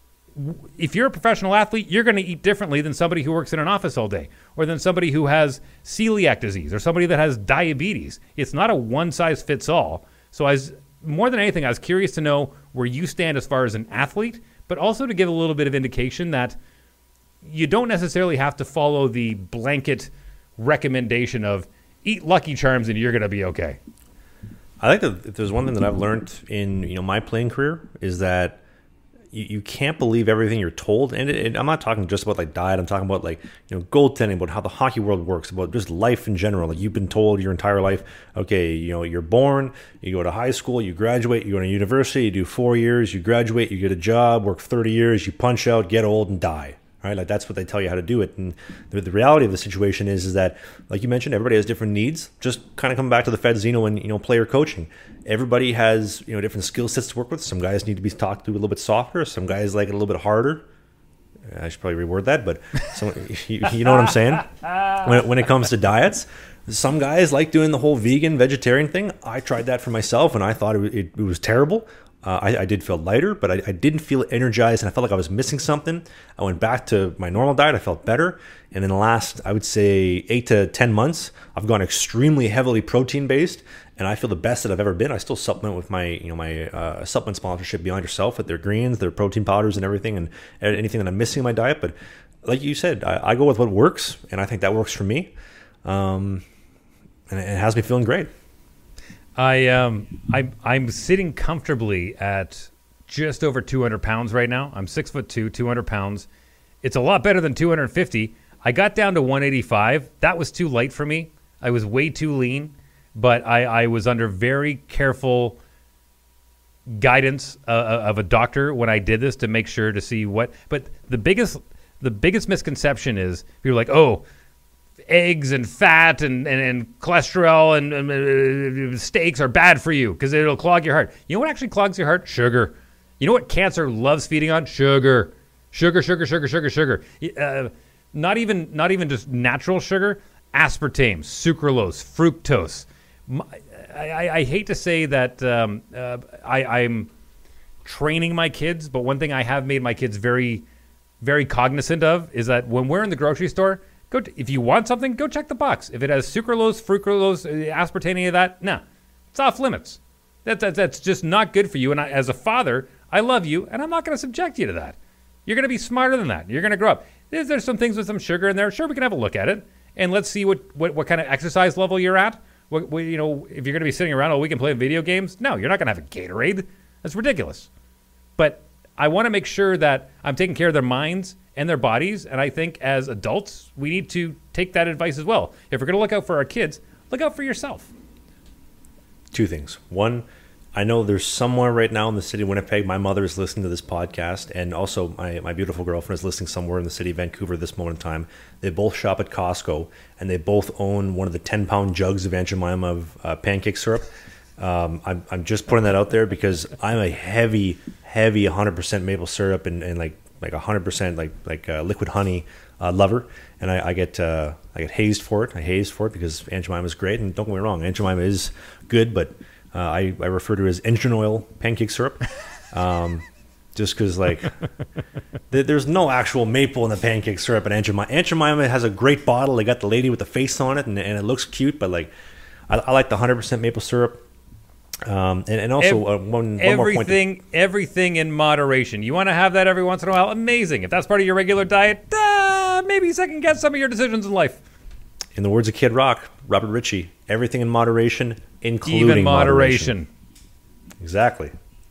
if you're a professional athlete, you're going to eat differently than somebody who works in an office all day, or than somebody who has celiac disease, or somebody that has diabetes. It's not a one-size-fits-all. So I was, more than anything, I was curious to know where you stand as far as an athlete, but also to give a little bit of indication that you don't necessarily have to follow the blanket recommendation of eat Lucky Charms and you're going to be okay. I think that if there's one thing that I've learned in you know my playing career is that you, you can't believe everything you're told. And, it, and I'm not talking just about like diet. I'm talking about like you know goaltending, about how the hockey world works, about just life in general. Like you've been told your entire life, okay, you know you're born, you go to high school, you graduate, you go to university, you do four years, you graduate, you get a job, work thirty years, you punch out, get old, and die. Right, like that's what they tell you how to do it. And the, the reality of the situation is, is that, like you mentioned, everybody has different needs. Just kind of coming back to the Fed Zeno and you know player coaching. Everybody has you know different skill sets to work with. Some guys need to be talked to a little bit softer. Some guys like it a little bit harder. I should probably reword that, but some, you, you know what I'm saying. When when it comes to diets, some guys like doing the whole vegan vegetarian thing. I tried that for myself, and I thought it, it, it was terrible. Uh, I, I did feel lighter, but I, I didn't feel energized, and I felt like I was missing something. I went back to my normal diet. I felt better. And in the last, I would say, eight to ten months, I've gone extremely heavily protein-based, and I feel the best that I've ever been. I still supplement with my, you know, my uh, supplement sponsorship Beyond Yourself with their greens, their protein powders, and everything, and anything that I'm missing in my diet. But like you said, I, I go with what works, and I think that works for me. Um, and it has me feeling great. I um I I'm sitting comfortably at just over two hundred pounds right now. I'm six foot two, two hundred pounds. It's a lot better than two hundred fifty. I got down to one eighty-five. That was too light for me. I was way too lean, but I, I was under very careful guidance uh, of a doctor when I did this to make sure to see what. But the biggest the biggest misconception is people are like, oh, eggs and fat and, and, and cholesterol and, and uh, steaks are bad for you because it'll clog your heart. You know what actually clogs your heart? Sugar. You know what cancer loves feeding on? Sugar. Sugar, sugar, sugar, sugar, sugar. Uh, not even not even just natural sugar. Aspartame, sucralose, fructose. I, I, I hate to say that um, uh, I, I'm training my kids, but one thing I have made my kids very, very cognizant of is that when we're in the grocery store, Go t- if you want something, go check the box. If it has sucralose, fructose, aspartame, any of that, no, it's off limits. That, that, that's just not good for you. And I, as a father, I love you, and I'm not going to subject you to that. You're going to be smarter than that. You're going to grow up. There's, there's some things with some sugar in there. Sure, we can have a look at it, and let's see what, what, what kind of exercise level you're at. What, what, you know, if you're going to be sitting around all week and playing video games, no, you're not going to have a Gatorade. That's ridiculous. But I want to make sure that I'm taking care of their minds and their bodies, and I think as adults, we need to take that advice as well. If we're going to look out for our kids, look out for yourself. Two things. One, I know there's somewhere right now in the city of Winnipeg, my mother is listening to this podcast, and also my, my beautiful girlfriend is listening somewhere in the city of Vancouver at this moment in time. They both shop at Costco, and they both own one of the ten-pound jugs of Aunt Jemima of uh, pancake syrup. Um, I'm, I'm just putting that out there because I'm a heavy, heavy one hundred percent maple syrup and, and like like one hundred percent like like uh, liquid honey uh, lover, and I, I get uh, I get hazed for it. I hazed for it because Aunt Jemima is great, and don't get me wrong, Aunt Jemima is good, but uh, I, I refer to it as engine oil pancake syrup, um, just because like th- there's no actual maple in the pancake syrup. And Aunt Jemima, Aunt Jemima has a great bottle. They got the lady with the face on it, and, and it looks cute, but like I, I like the one hundred percent maple syrup. Um, and, and also uh, one, one everything, more point. Everything in moderation. You want to have that every once in a while? Amazing. If that's part of your regular diet, uh, maybe second guess some of your decisions in life. In the words of Kid Rock, Robert Ritchie, everything in moderation, including even moderation. moderation. Exactly.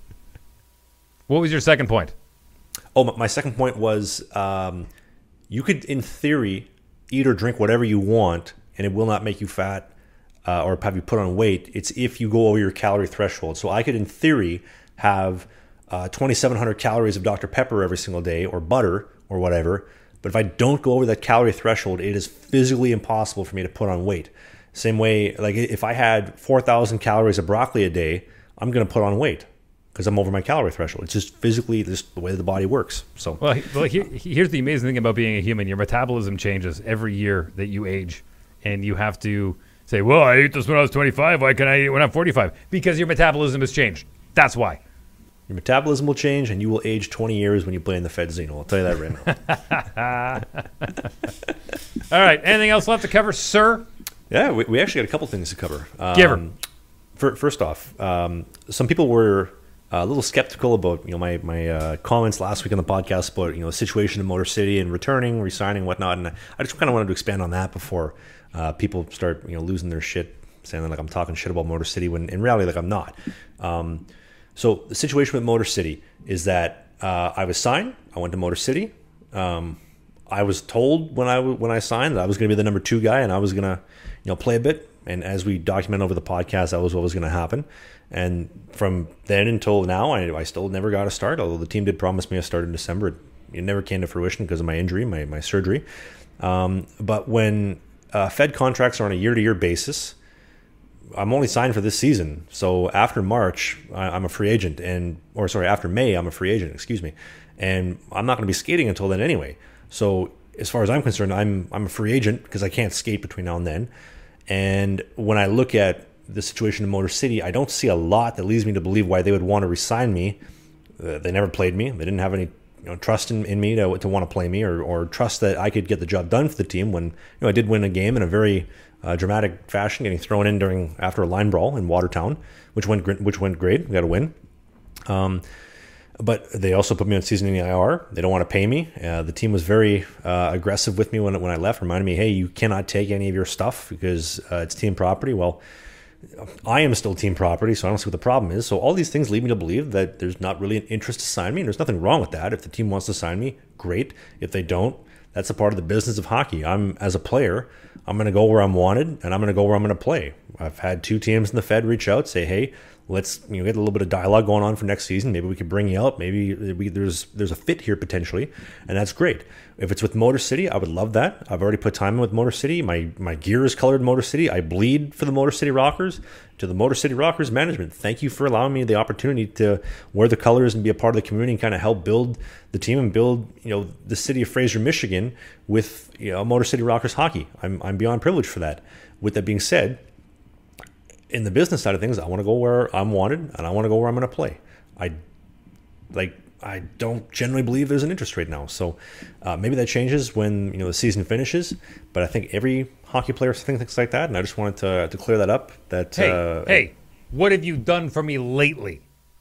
What was your second point? Oh, my second point was um, you could, in theory, eat or drink whatever you want, and it will not make you fat. Uh, or have you put on weight. It's if you go over your calorie threshold. So I could, in theory, have uh, twenty-seven hundred calories of Doctor Pepper every single day, or butter, or whatever. But if I don't go over that calorie threshold, it is physically impossible for me to put on weight. Same way, like if I had four thousand calories of broccoli a day, I'm going to put on weight because I'm over my calorie threshold. It's just physically just the way the body works. So, well, well here, here's the amazing thing about being a human: your metabolism changes every year that you age, and you have to say, well, I ate this when I was twenty-five. Why can I eat it when I'm forty-five? Because your metabolism has changed. That's why. Your metabolism will change, and you will age twenty years when you play in the Fedzino. I'll tell you that right now. All right. Anything else left to cover, sir? Yeah, we, we actually got a couple things to cover. Um, Give her. For, first off, um, some people were a little skeptical about you know my my uh, comments last week on the podcast about you know the situation in Motor City and returning, resigning, whatnot, and I just kind of wanted to expand on that before uh, people start you know losing their shit, saying like I'm talking shit about Motor City when in reality like I'm not. Um, so the situation with Motor City is that uh, I was signed. I went to Motor City. Um, I was told when I when I signed that I was going to be the number two guy and I was going to you know play a bit. And as we document over the podcast, that was what was going to happen. And from then until now, I, I still never got a start, although the team did promise me a start in December. It, it never came to fruition because of my injury, my, my surgery. Um, but when uh, Fed contracts are on a year-to-year basis, I'm only signed for this season. So after March, I, I'm a free agent. and Or sorry, after May, I'm a free agent, excuse me. And I'm not going to be skating until then anyway. So as far as I'm concerned, I'm I'm a free agent because I can't skate between now and then. And when I look at the situation in Motor City, I don't see a lot that leads me to believe why they would want to resign me. Uh, they never played me. They didn't have any you know, trust in, in me to, to want to play me or, or trust that I could get the job done for the team when you know I did win a game in a very uh, dramatic fashion, getting thrown in during after a line brawl in Watertown, which went which went great. We got a win. Um, but they also put me on season-ending I R. They don't want to pay me. Uh, the team was very uh, aggressive with me when when I left, reminding me, hey, you cannot take any of your stuff because uh, it's team property. Well, I am still team property, so I don't see what the problem is. So all these things lead me to believe that there's not really an interest to sign me. And there's nothing wrong with that. If the team wants to sign me, great. If they don't, that's a part of the business of hockey. I'm, as a player, I'm going to go where I'm wanted, and I'm going to go where I'm going to play. I've had two teams in the Fed reach out, say, hey, let's you know get a little bit of dialogue going on for next season. Maybe we could bring you out. Maybe we, there's there's a fit here potentially, and that's great. If it's with Motor City, I would love that. I've already put time in with Motor City. My my gear is colored Motor City. I bleed for the Motor City Rockers. To the Motor City Rockers management, thank you for allowing me the opportunity to wear the colors and be a part of the community and kind of help build the team and build you know the city of Fraser, Michigan, with you know Motor City Rockers hockey. I'm I'm beyond privileged for that. With that being said, in the business side of things, I want to go where I'm wanted, and I want to go where I'm going to play. I like. I don't generally believe there's an interest right now, so uh, maybe that changes when you know the season finishes. But I think every hockey player thinks things like that, and I just wanted to to clear that up. That hey, uh, hey, what have you done for me lately?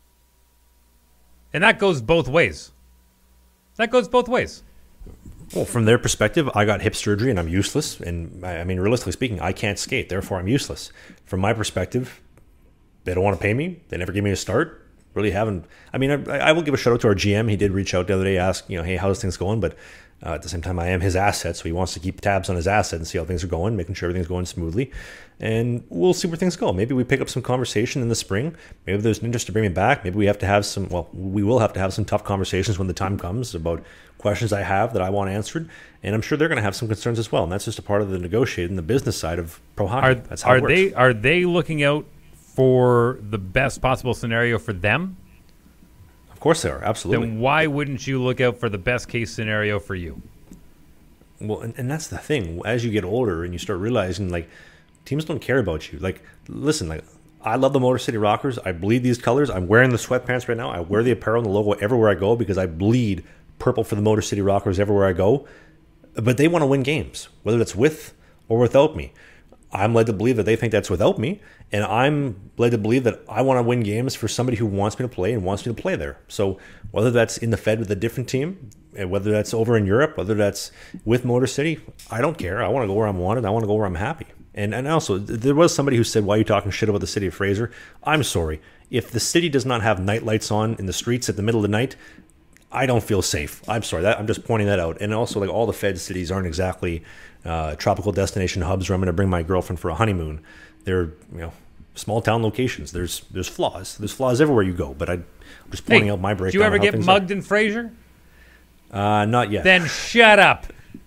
And that goes both ways. That goes both ways. Well, from their perspective, I got hip surgery and I'm useless. And I mean, realistically speaking, I can't skate. Therefore, I'm useless. From my perspective, they don't want to pay me. They never gave me a start. Really haven't. I mean, I, I will give a shout out to our G M. He did reach out the other day, ask, you know, hey, how's things going? But uh, at the same time, I am his asset. So he wants to keep tabs on his asset and see how things are going, making sure everything's going smoothly. And we'll see where things go. Maybe we pick up some conversation in the spring. Maybe there's an interest to bring me back. Maybe we have to have some, well, we will have to have some tough conversations when the time comes about questions I have that I want answered. And I'm sure they're going to have some concerns as well. And that's just a part of the negotiating, the business side of pro hockey. Are, that's how are it works. they are they looking out for the best possible scenario for them? Of course they are, absolutely. Then why wouldn't you look out for the best case scenario for you? Well, and, and that's the thing. As you get older and you start realizing, like, teams don't care about you. Like, listen, like, I love the Motor City Rockers. I bleed these colors. I'm wearing the sweatpants right now. I wear the apparel and the logo everywhere I go because I bleed purple for the Motor City Rockers everywhere I go. But they want to win games, whether that's with or without me. I'm led to believe that they think that's without me, and I'm led to believe that I want to win games for somebody who wants me to play and wants me to play there. So whether that's in the Fed with a different team, whether that's over in Europe, whether that's with Motor City, I don't care. I want to go where I'm wanted. I want to go where I'm happy. And and also, there was somebody who said, why are you talking shit about the city of Fraser? I'm sorry. If the city does not have night lights on in the streets at the middle of the night, I don't feel safe. I'm sorry. That, I'm just pointing that out. And also, like, all the Fed cities aren't exactly uh, tropical destination hubs where I'm going to bring my girlfriend for a honeymoon. They're, you know, small town locations. There's there's flaws. There's flaws everywhere you go. But I, I'm just pointing hey, out my breakdown. Did you ever of how get things mugged are. in Fraser? Uh, not yet. Then shut up.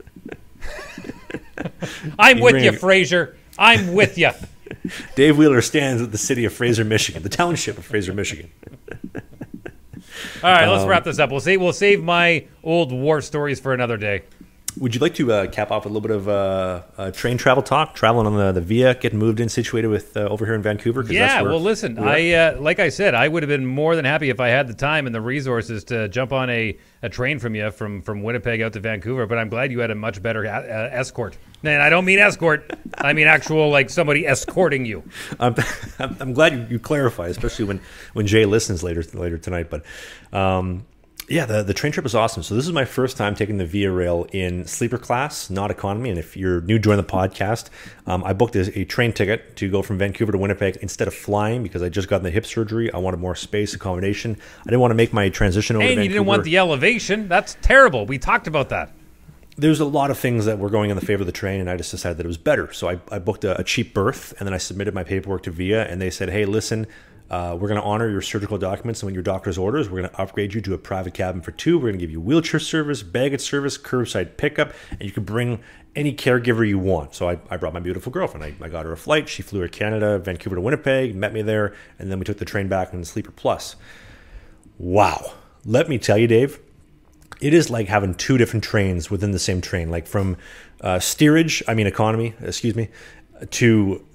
I'm You with bring you, a- Fraser. I'm with you. Dave Wheeler stands with the city of Fraser, Michigan, the township of Fraser, Michigan. All right, let's Um, wrap this up. We'll see. We'll save my old war stories for another day. Would you like to uh, cap off with a little bit of uh, uh, train travel talk, traveling on the, the Via, getting moved in, situated with uh, over here in Vancouver? 'Cause Yeah, that's where well, listen, we are. I uh, like I said, I would have been more than happy if I had the time and the resources to jump on a, a train from you from, from Winnipeg out to Vancouver. But I'm glad you had a much better uh, escort. And I don't mean escort; I mean actual like somebody escorting you. I'm, I'm, I'm glad you, you clarify, especially when, when Jay listens later later tonight. But um, yeah, the, the train trip was awesome. So this is my first time taking the Via Rail in sleeper class, not economy. And if you're new joining the podcast, um, I booked a, a train ticket to go from Vancouver to Winnipeg instead of flying because I just got the hip surgery. I wanted more space, accommodation. I didn't want to make my transition over Hey, to and you Vancouver. didn't want the elevation. That's terrible. We talked about that. There's a lot of things that were going in the favor of the train, and I just decided that it was better. So I, I booked a, a cheap berth, and then I submitted my paperwork to Via, and they said, hey, listen, uh, we're going to honor your surgical documents and when your doctor's orders, we're going to upgrade you to a private cabin for two. We're going to give you wheelchair service, baggage service, curbside pickup, and you can bring any caregiver you want. So I, I brought my beautiful girlfriend. I, I got her a flight. She flew to Canada, Vancouver to Winnipeg, met me there, and then we took the train back in the Sleeper Plus. Wow. Let me tell you, Dave, it is like having two different trains within the same train, like from uh, steerage, I mean economy, excuse me, to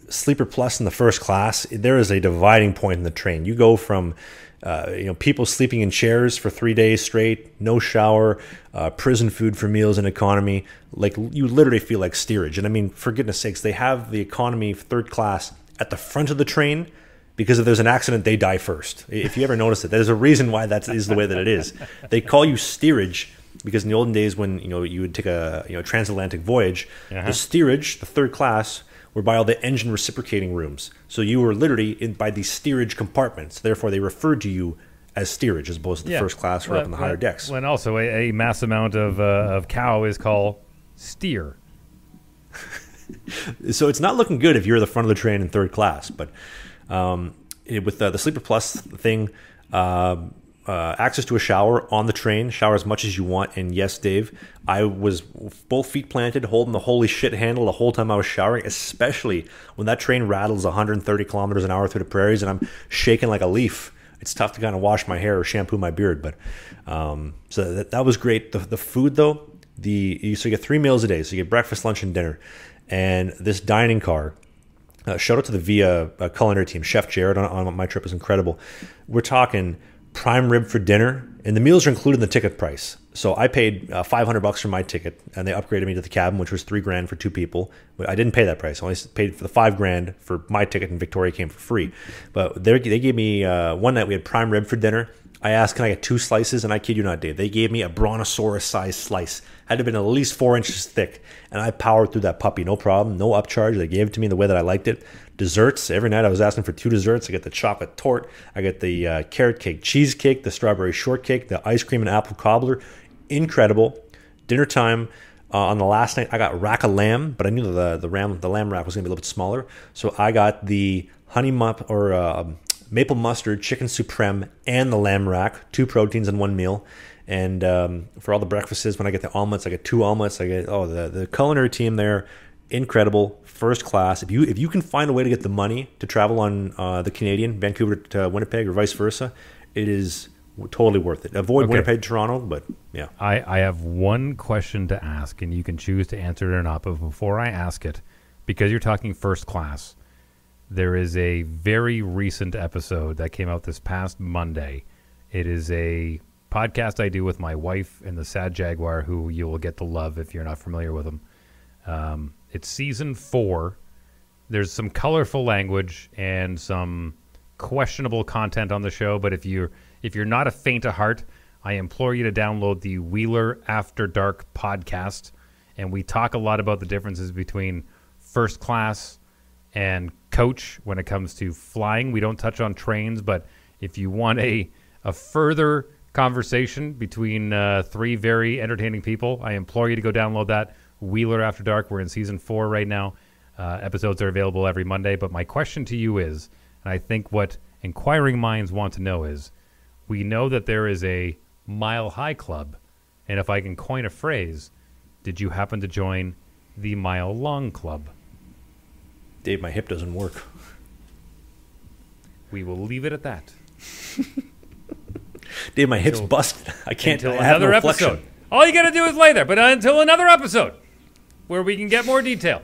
Sleeper Plus in the first class, there is a dividing point in the train. You go from uh, you know people sleeping in chairs for three days straight, no shower, uh, prison food for meals in economy. Like you literally feel like steerage. And I mean, for goodness sakes, they have the economy third class at the front of the train because if there's an accident, they die first. If you ever notice it, there's a reason why that is the way that it is. They call you steerage because in the olden days when you know you would take a you know transatlantic voyage, uh-huh. the steerage, the third class, were by all the engine reciprocating rooms. So you were literally in by the steerage compartments. Therefore, they referred to you as steerage as opposed to the yeah. first class or well, up in the higher decks. And also, a, a mass amount of uh, of cow is called steer. So it's not looking good if you're at the front of the train in third class. But um, it, with uh, the Sleeper Plus thing, uh, uh, access to a shower on the train, shower as much as you want. And yes, Dave, I was both feet planted, holding the holy shit handle the whole time I was showering, especially when that train rattles one hundred thirty kilometers an hour through the prairies and I'm shaking like a leaf. It's tough to kind of wash my hair or shampoo my beard. But um, so that, that was great. The, the food, though, the you, so you get three meals a day. So you get breakfast, lunch, and dinner. And this dining car, uh, shout out to the Via uh, culinary team. Chef Jared on, on my trip was incredible. We're talking prime rib for dinner, and the meals are included in the ticket price. So I paid uh, five hundred bucks for my ticket, and they upgraded me to the cabin, which was three grand for two people. But I didn't pay that price. I only paid for the five grand for my ticket, and Victoria came for free. But they they gave me uh, one night we had prime rib for dinner. I asked, can I get two slices? And I kid you not, Dave, they gave me a brontosaurus-sized slice. Had to have been at least four inches thick. And I powered through that puppy, no problem, no upcharge. They gave it to me the way that I liked it. Desserts, every night I was asking for two desserts. I get the chocolate torte. I get the uh, carrot cake cheesecake, the strawberry shortcake, the ice cream and apple cobbler. Incredible. Dinner time. Uh, on the last night, I got rack of lamb, but I knew the the ram the lamb rack was going to be a little bit smaller. So I got the honey mup or... Uh, maple mustard, chicken supreme, and the lamb rack. Two proteins in one meal. And um, for all the breakfasts, when I get the omelets, I get two omelets. I get oh the the culinary team there, incredible, first class. If you if you can find a way to get the money to travel on uh, the Canadian, Vancouver to Winnipeg or vice versa, it is totally worth it. Avoid okay. Winnipeg, Toronto, but yeah. I, I have one question to ask, and you can choose to answer it or not. But before I ask it, because you're talking first class, there is a very recent episode that came out this past Monday. It is a podcast I do with my wife and the Sad Jaguar, who you will get to love if you're not familiar with them. Um, it's season four. There's some colorful language and some questionable content on the show, but if you're if you're not a faint of heart, I implore you to download the Wheeler After Dark podcast, and we talk a lot about the differences between first class and coach when it comes to flying. We don't touch on trains, but if you want a a further conversation between uh, three very entertaining people, I implore you to go download that Wheeler After Dark. We're in season four right now. Uh, episodes are available every Monday. But my question to you is, and I think what inquiring minds want to know is, we know that there is a Mile High Club, and if I can coin a phrase, did you happen to join the Mile Long Club? Dave, my hip doesn't work. We will leave it at that. Dave, my hip's busted. I can't. Until I have another no episode. flexion. All you got to do is lay there. But until another episode, where we can get more detail.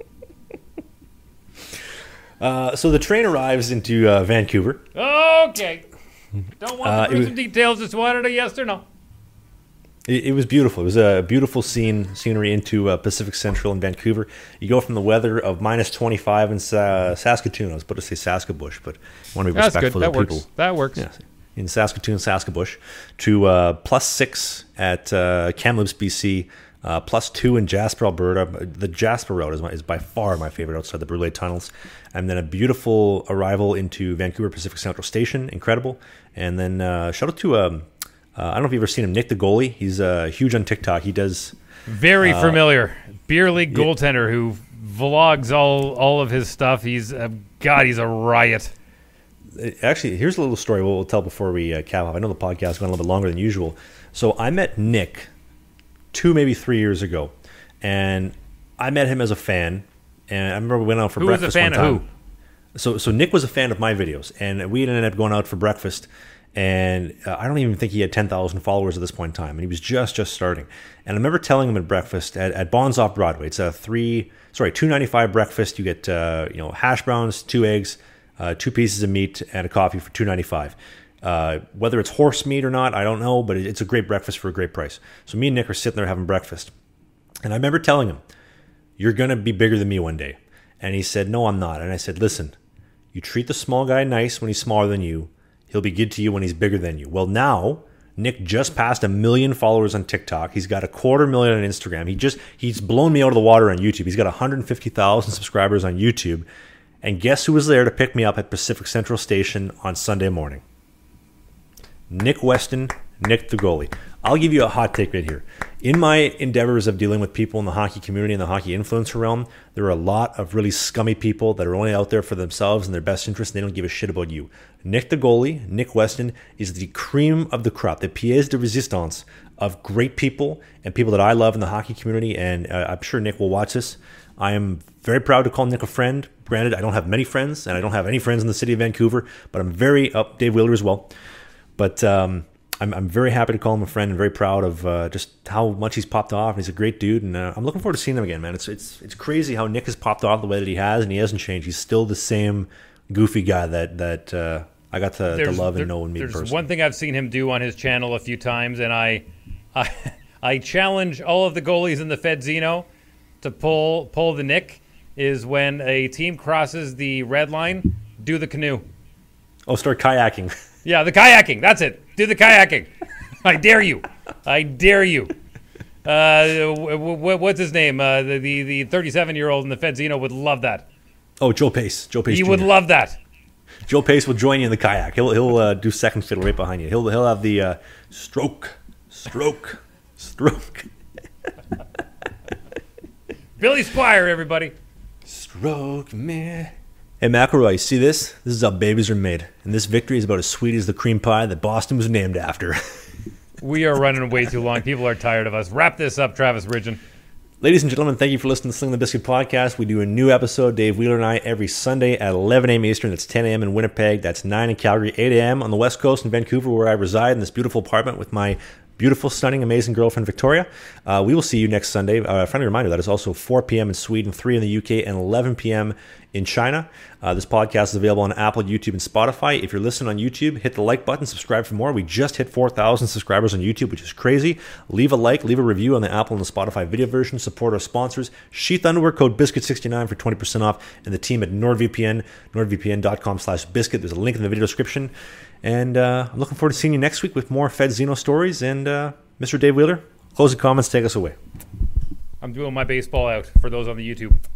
Uh, so the train arrives into uh, Vancouver. Okay. Don't want Uh, to it was- some details. Just wanted a yes or no. It, it was beautiful. It was a beautiful scene, scenery into uh, Pacific Central in Vancouver. You go from the weather of minus twenty-five in Sa- Saskatoon. I was about to say Saskabush, but I want to be That's good. respectful That to works. people. That works. Yeah, in Saskatoon, Saskabush, to uh, plus six at uh, Kamloops, B C, uh, plus two in Jasper, Alberta. The Jasper route is, my, is by far my favorite outside the Brule tunnels. And then a beautiful arrival into Vancouver Pacific Central Station, incredible. And then uh, shout out to, um, uh, I don't know if you've ever seen him, Nick the goalie. He's uh, huge on TikTok. He does... Very uh, familiar. Beer league yeah. goaltender who vlogs all, all of his stuff. He's, uh, God, he's a riot. Actually, here's a little story we'll, we'll tell before we uh, cap off. I know the podcast is going a little bit longer than usual. So I met Nick two, maybe three years ago, and I met him as a fan. And I remember we went out for Who was breakfast a fan one of time. who? So, so Nick was a fan of my videos, and we ended up going out for breakfast. And uh, I don't even think he had ten thousand followers at this point in time. And he was just, just starting. And I remember telling him at breakfast at, at Bonds Off Broadway, it's a three, sorry, two ninety-five breakfast. You get, uh, you know, hash browns, two eggs, uh, two pieces of meat, and a coffee for two ninety-five. Uh, whether it's horse meat or not, I don't know, but it's a great breakfast for a great price. So me and Nick are sitting there having breakfast. And I remember telling him, you're going to be bigger than me one day. And he said, no, I'm not. And I said, listen, you treat the small guy nice when he's smaller than you. He'll be good to you when he's bigger than you. Well, now Nick just passed a million followers on TikTok. He's got a quarter million on Instagram. He just he's blown me out of the water on YouTube. He's got one hundred fifty thousand subscribers on YouTube. And guess who was there to pick me up at Pacific Central Station on Sunday morning? Nick Weston, Nick the goalie. I'll give you a hot take right here. In my endeavors of dealing with people in the hockey community and the hockey influencer realm, there are a lot of really scummy people that are only out there for themselves and their best interest, and they don't give a shit about you. Nick the goalie, Nick Weston, is the cream of the crop, the pièce de résistance of great people and people that I love in the hockey community, and uh, I'm sure Nick will watch this. I am very proud to call Nick a friend. Granted, I don't have many friends, and I don't have any friends in the city of Vancouver, but I'm very, up oh, Dave Wheeler as well. But um, I'm, I'm very happy to call him a friend and very proud of uh, just how much he's popped off. He's a great dude, and uh, I'm looking forward to seeing him again, man. It's it's it's crazy how Nick has popped off the way that he has, and he hasn't changed. He's still the same goofy guy that that uh, I got to, to love and there, know and meet in person. There's one thing I've seen him do on his channel a few times, and I I, I challenge all of the goalies in the Fedzino to pull pull the Nick, is when a team crosses the red line, do the canoe. Oh, start kayaking. Yeah, the kayaking. That's it. Do the kayaking. I dare you. I dare you. Uh, w- w- what's his name? Uh, the the thirty-seven-year-old in the Fedzino would love that. Oh, Joe Pace. Joe Pace. He Junior would love that. Joe Pace will join you in the kayak. He'll he'll uh, do second fiddle right behind you. He'll he'll have the uh, stroke, stroke, stroke. Billy Squire, everybody. Stroke me. Hey, McElroy, you see this? This is how babies are made. And this victory is about as sweet as the cream pie that Boston was named after. We are running way too long. People are tired of us. Wrap this up, Travis Ridgen. Ladies and gentlemen, thank you for listening to Sling the Biscuit podcast. We do a new episode, Dave Wheeler and I, every Sunday at eleven a.m. Eastern. That's ten a.m. in Winnipeg. That's nine in Calgary, eight a.m. on the West Coast in Vancouver, where I reside in this beautiful apartment with my beautiful, stunning, amazing girlfriend, Victoria. Uh, we will see you next Sunday. Uh, a friendly reminder, that is also four p.m. in Sweden, three in the U K, and eleven p.m. in China. Uh, this podcast is available on Apple, YouTube, and Spotify. If you're listening on YouTube, hit the like button, subscribe for more. We just hit four thousand subscribers on YouTube, which is crazy. Leave a like, leave a review on the Apple and the Spotify video version. Support our sponsors. Sheath Underwear, code biscuit sixty-nine for twenty percent off. And the team at NordVPN, nordvpn.com slash biscuit. There's a link in the video description. And uh, I'm looking forward to seeing you next week with more Fedzino stories. And uh, Mister Dave Wheeler, closing comments, take us away. I'm doing my baseball out for those on the YouTube.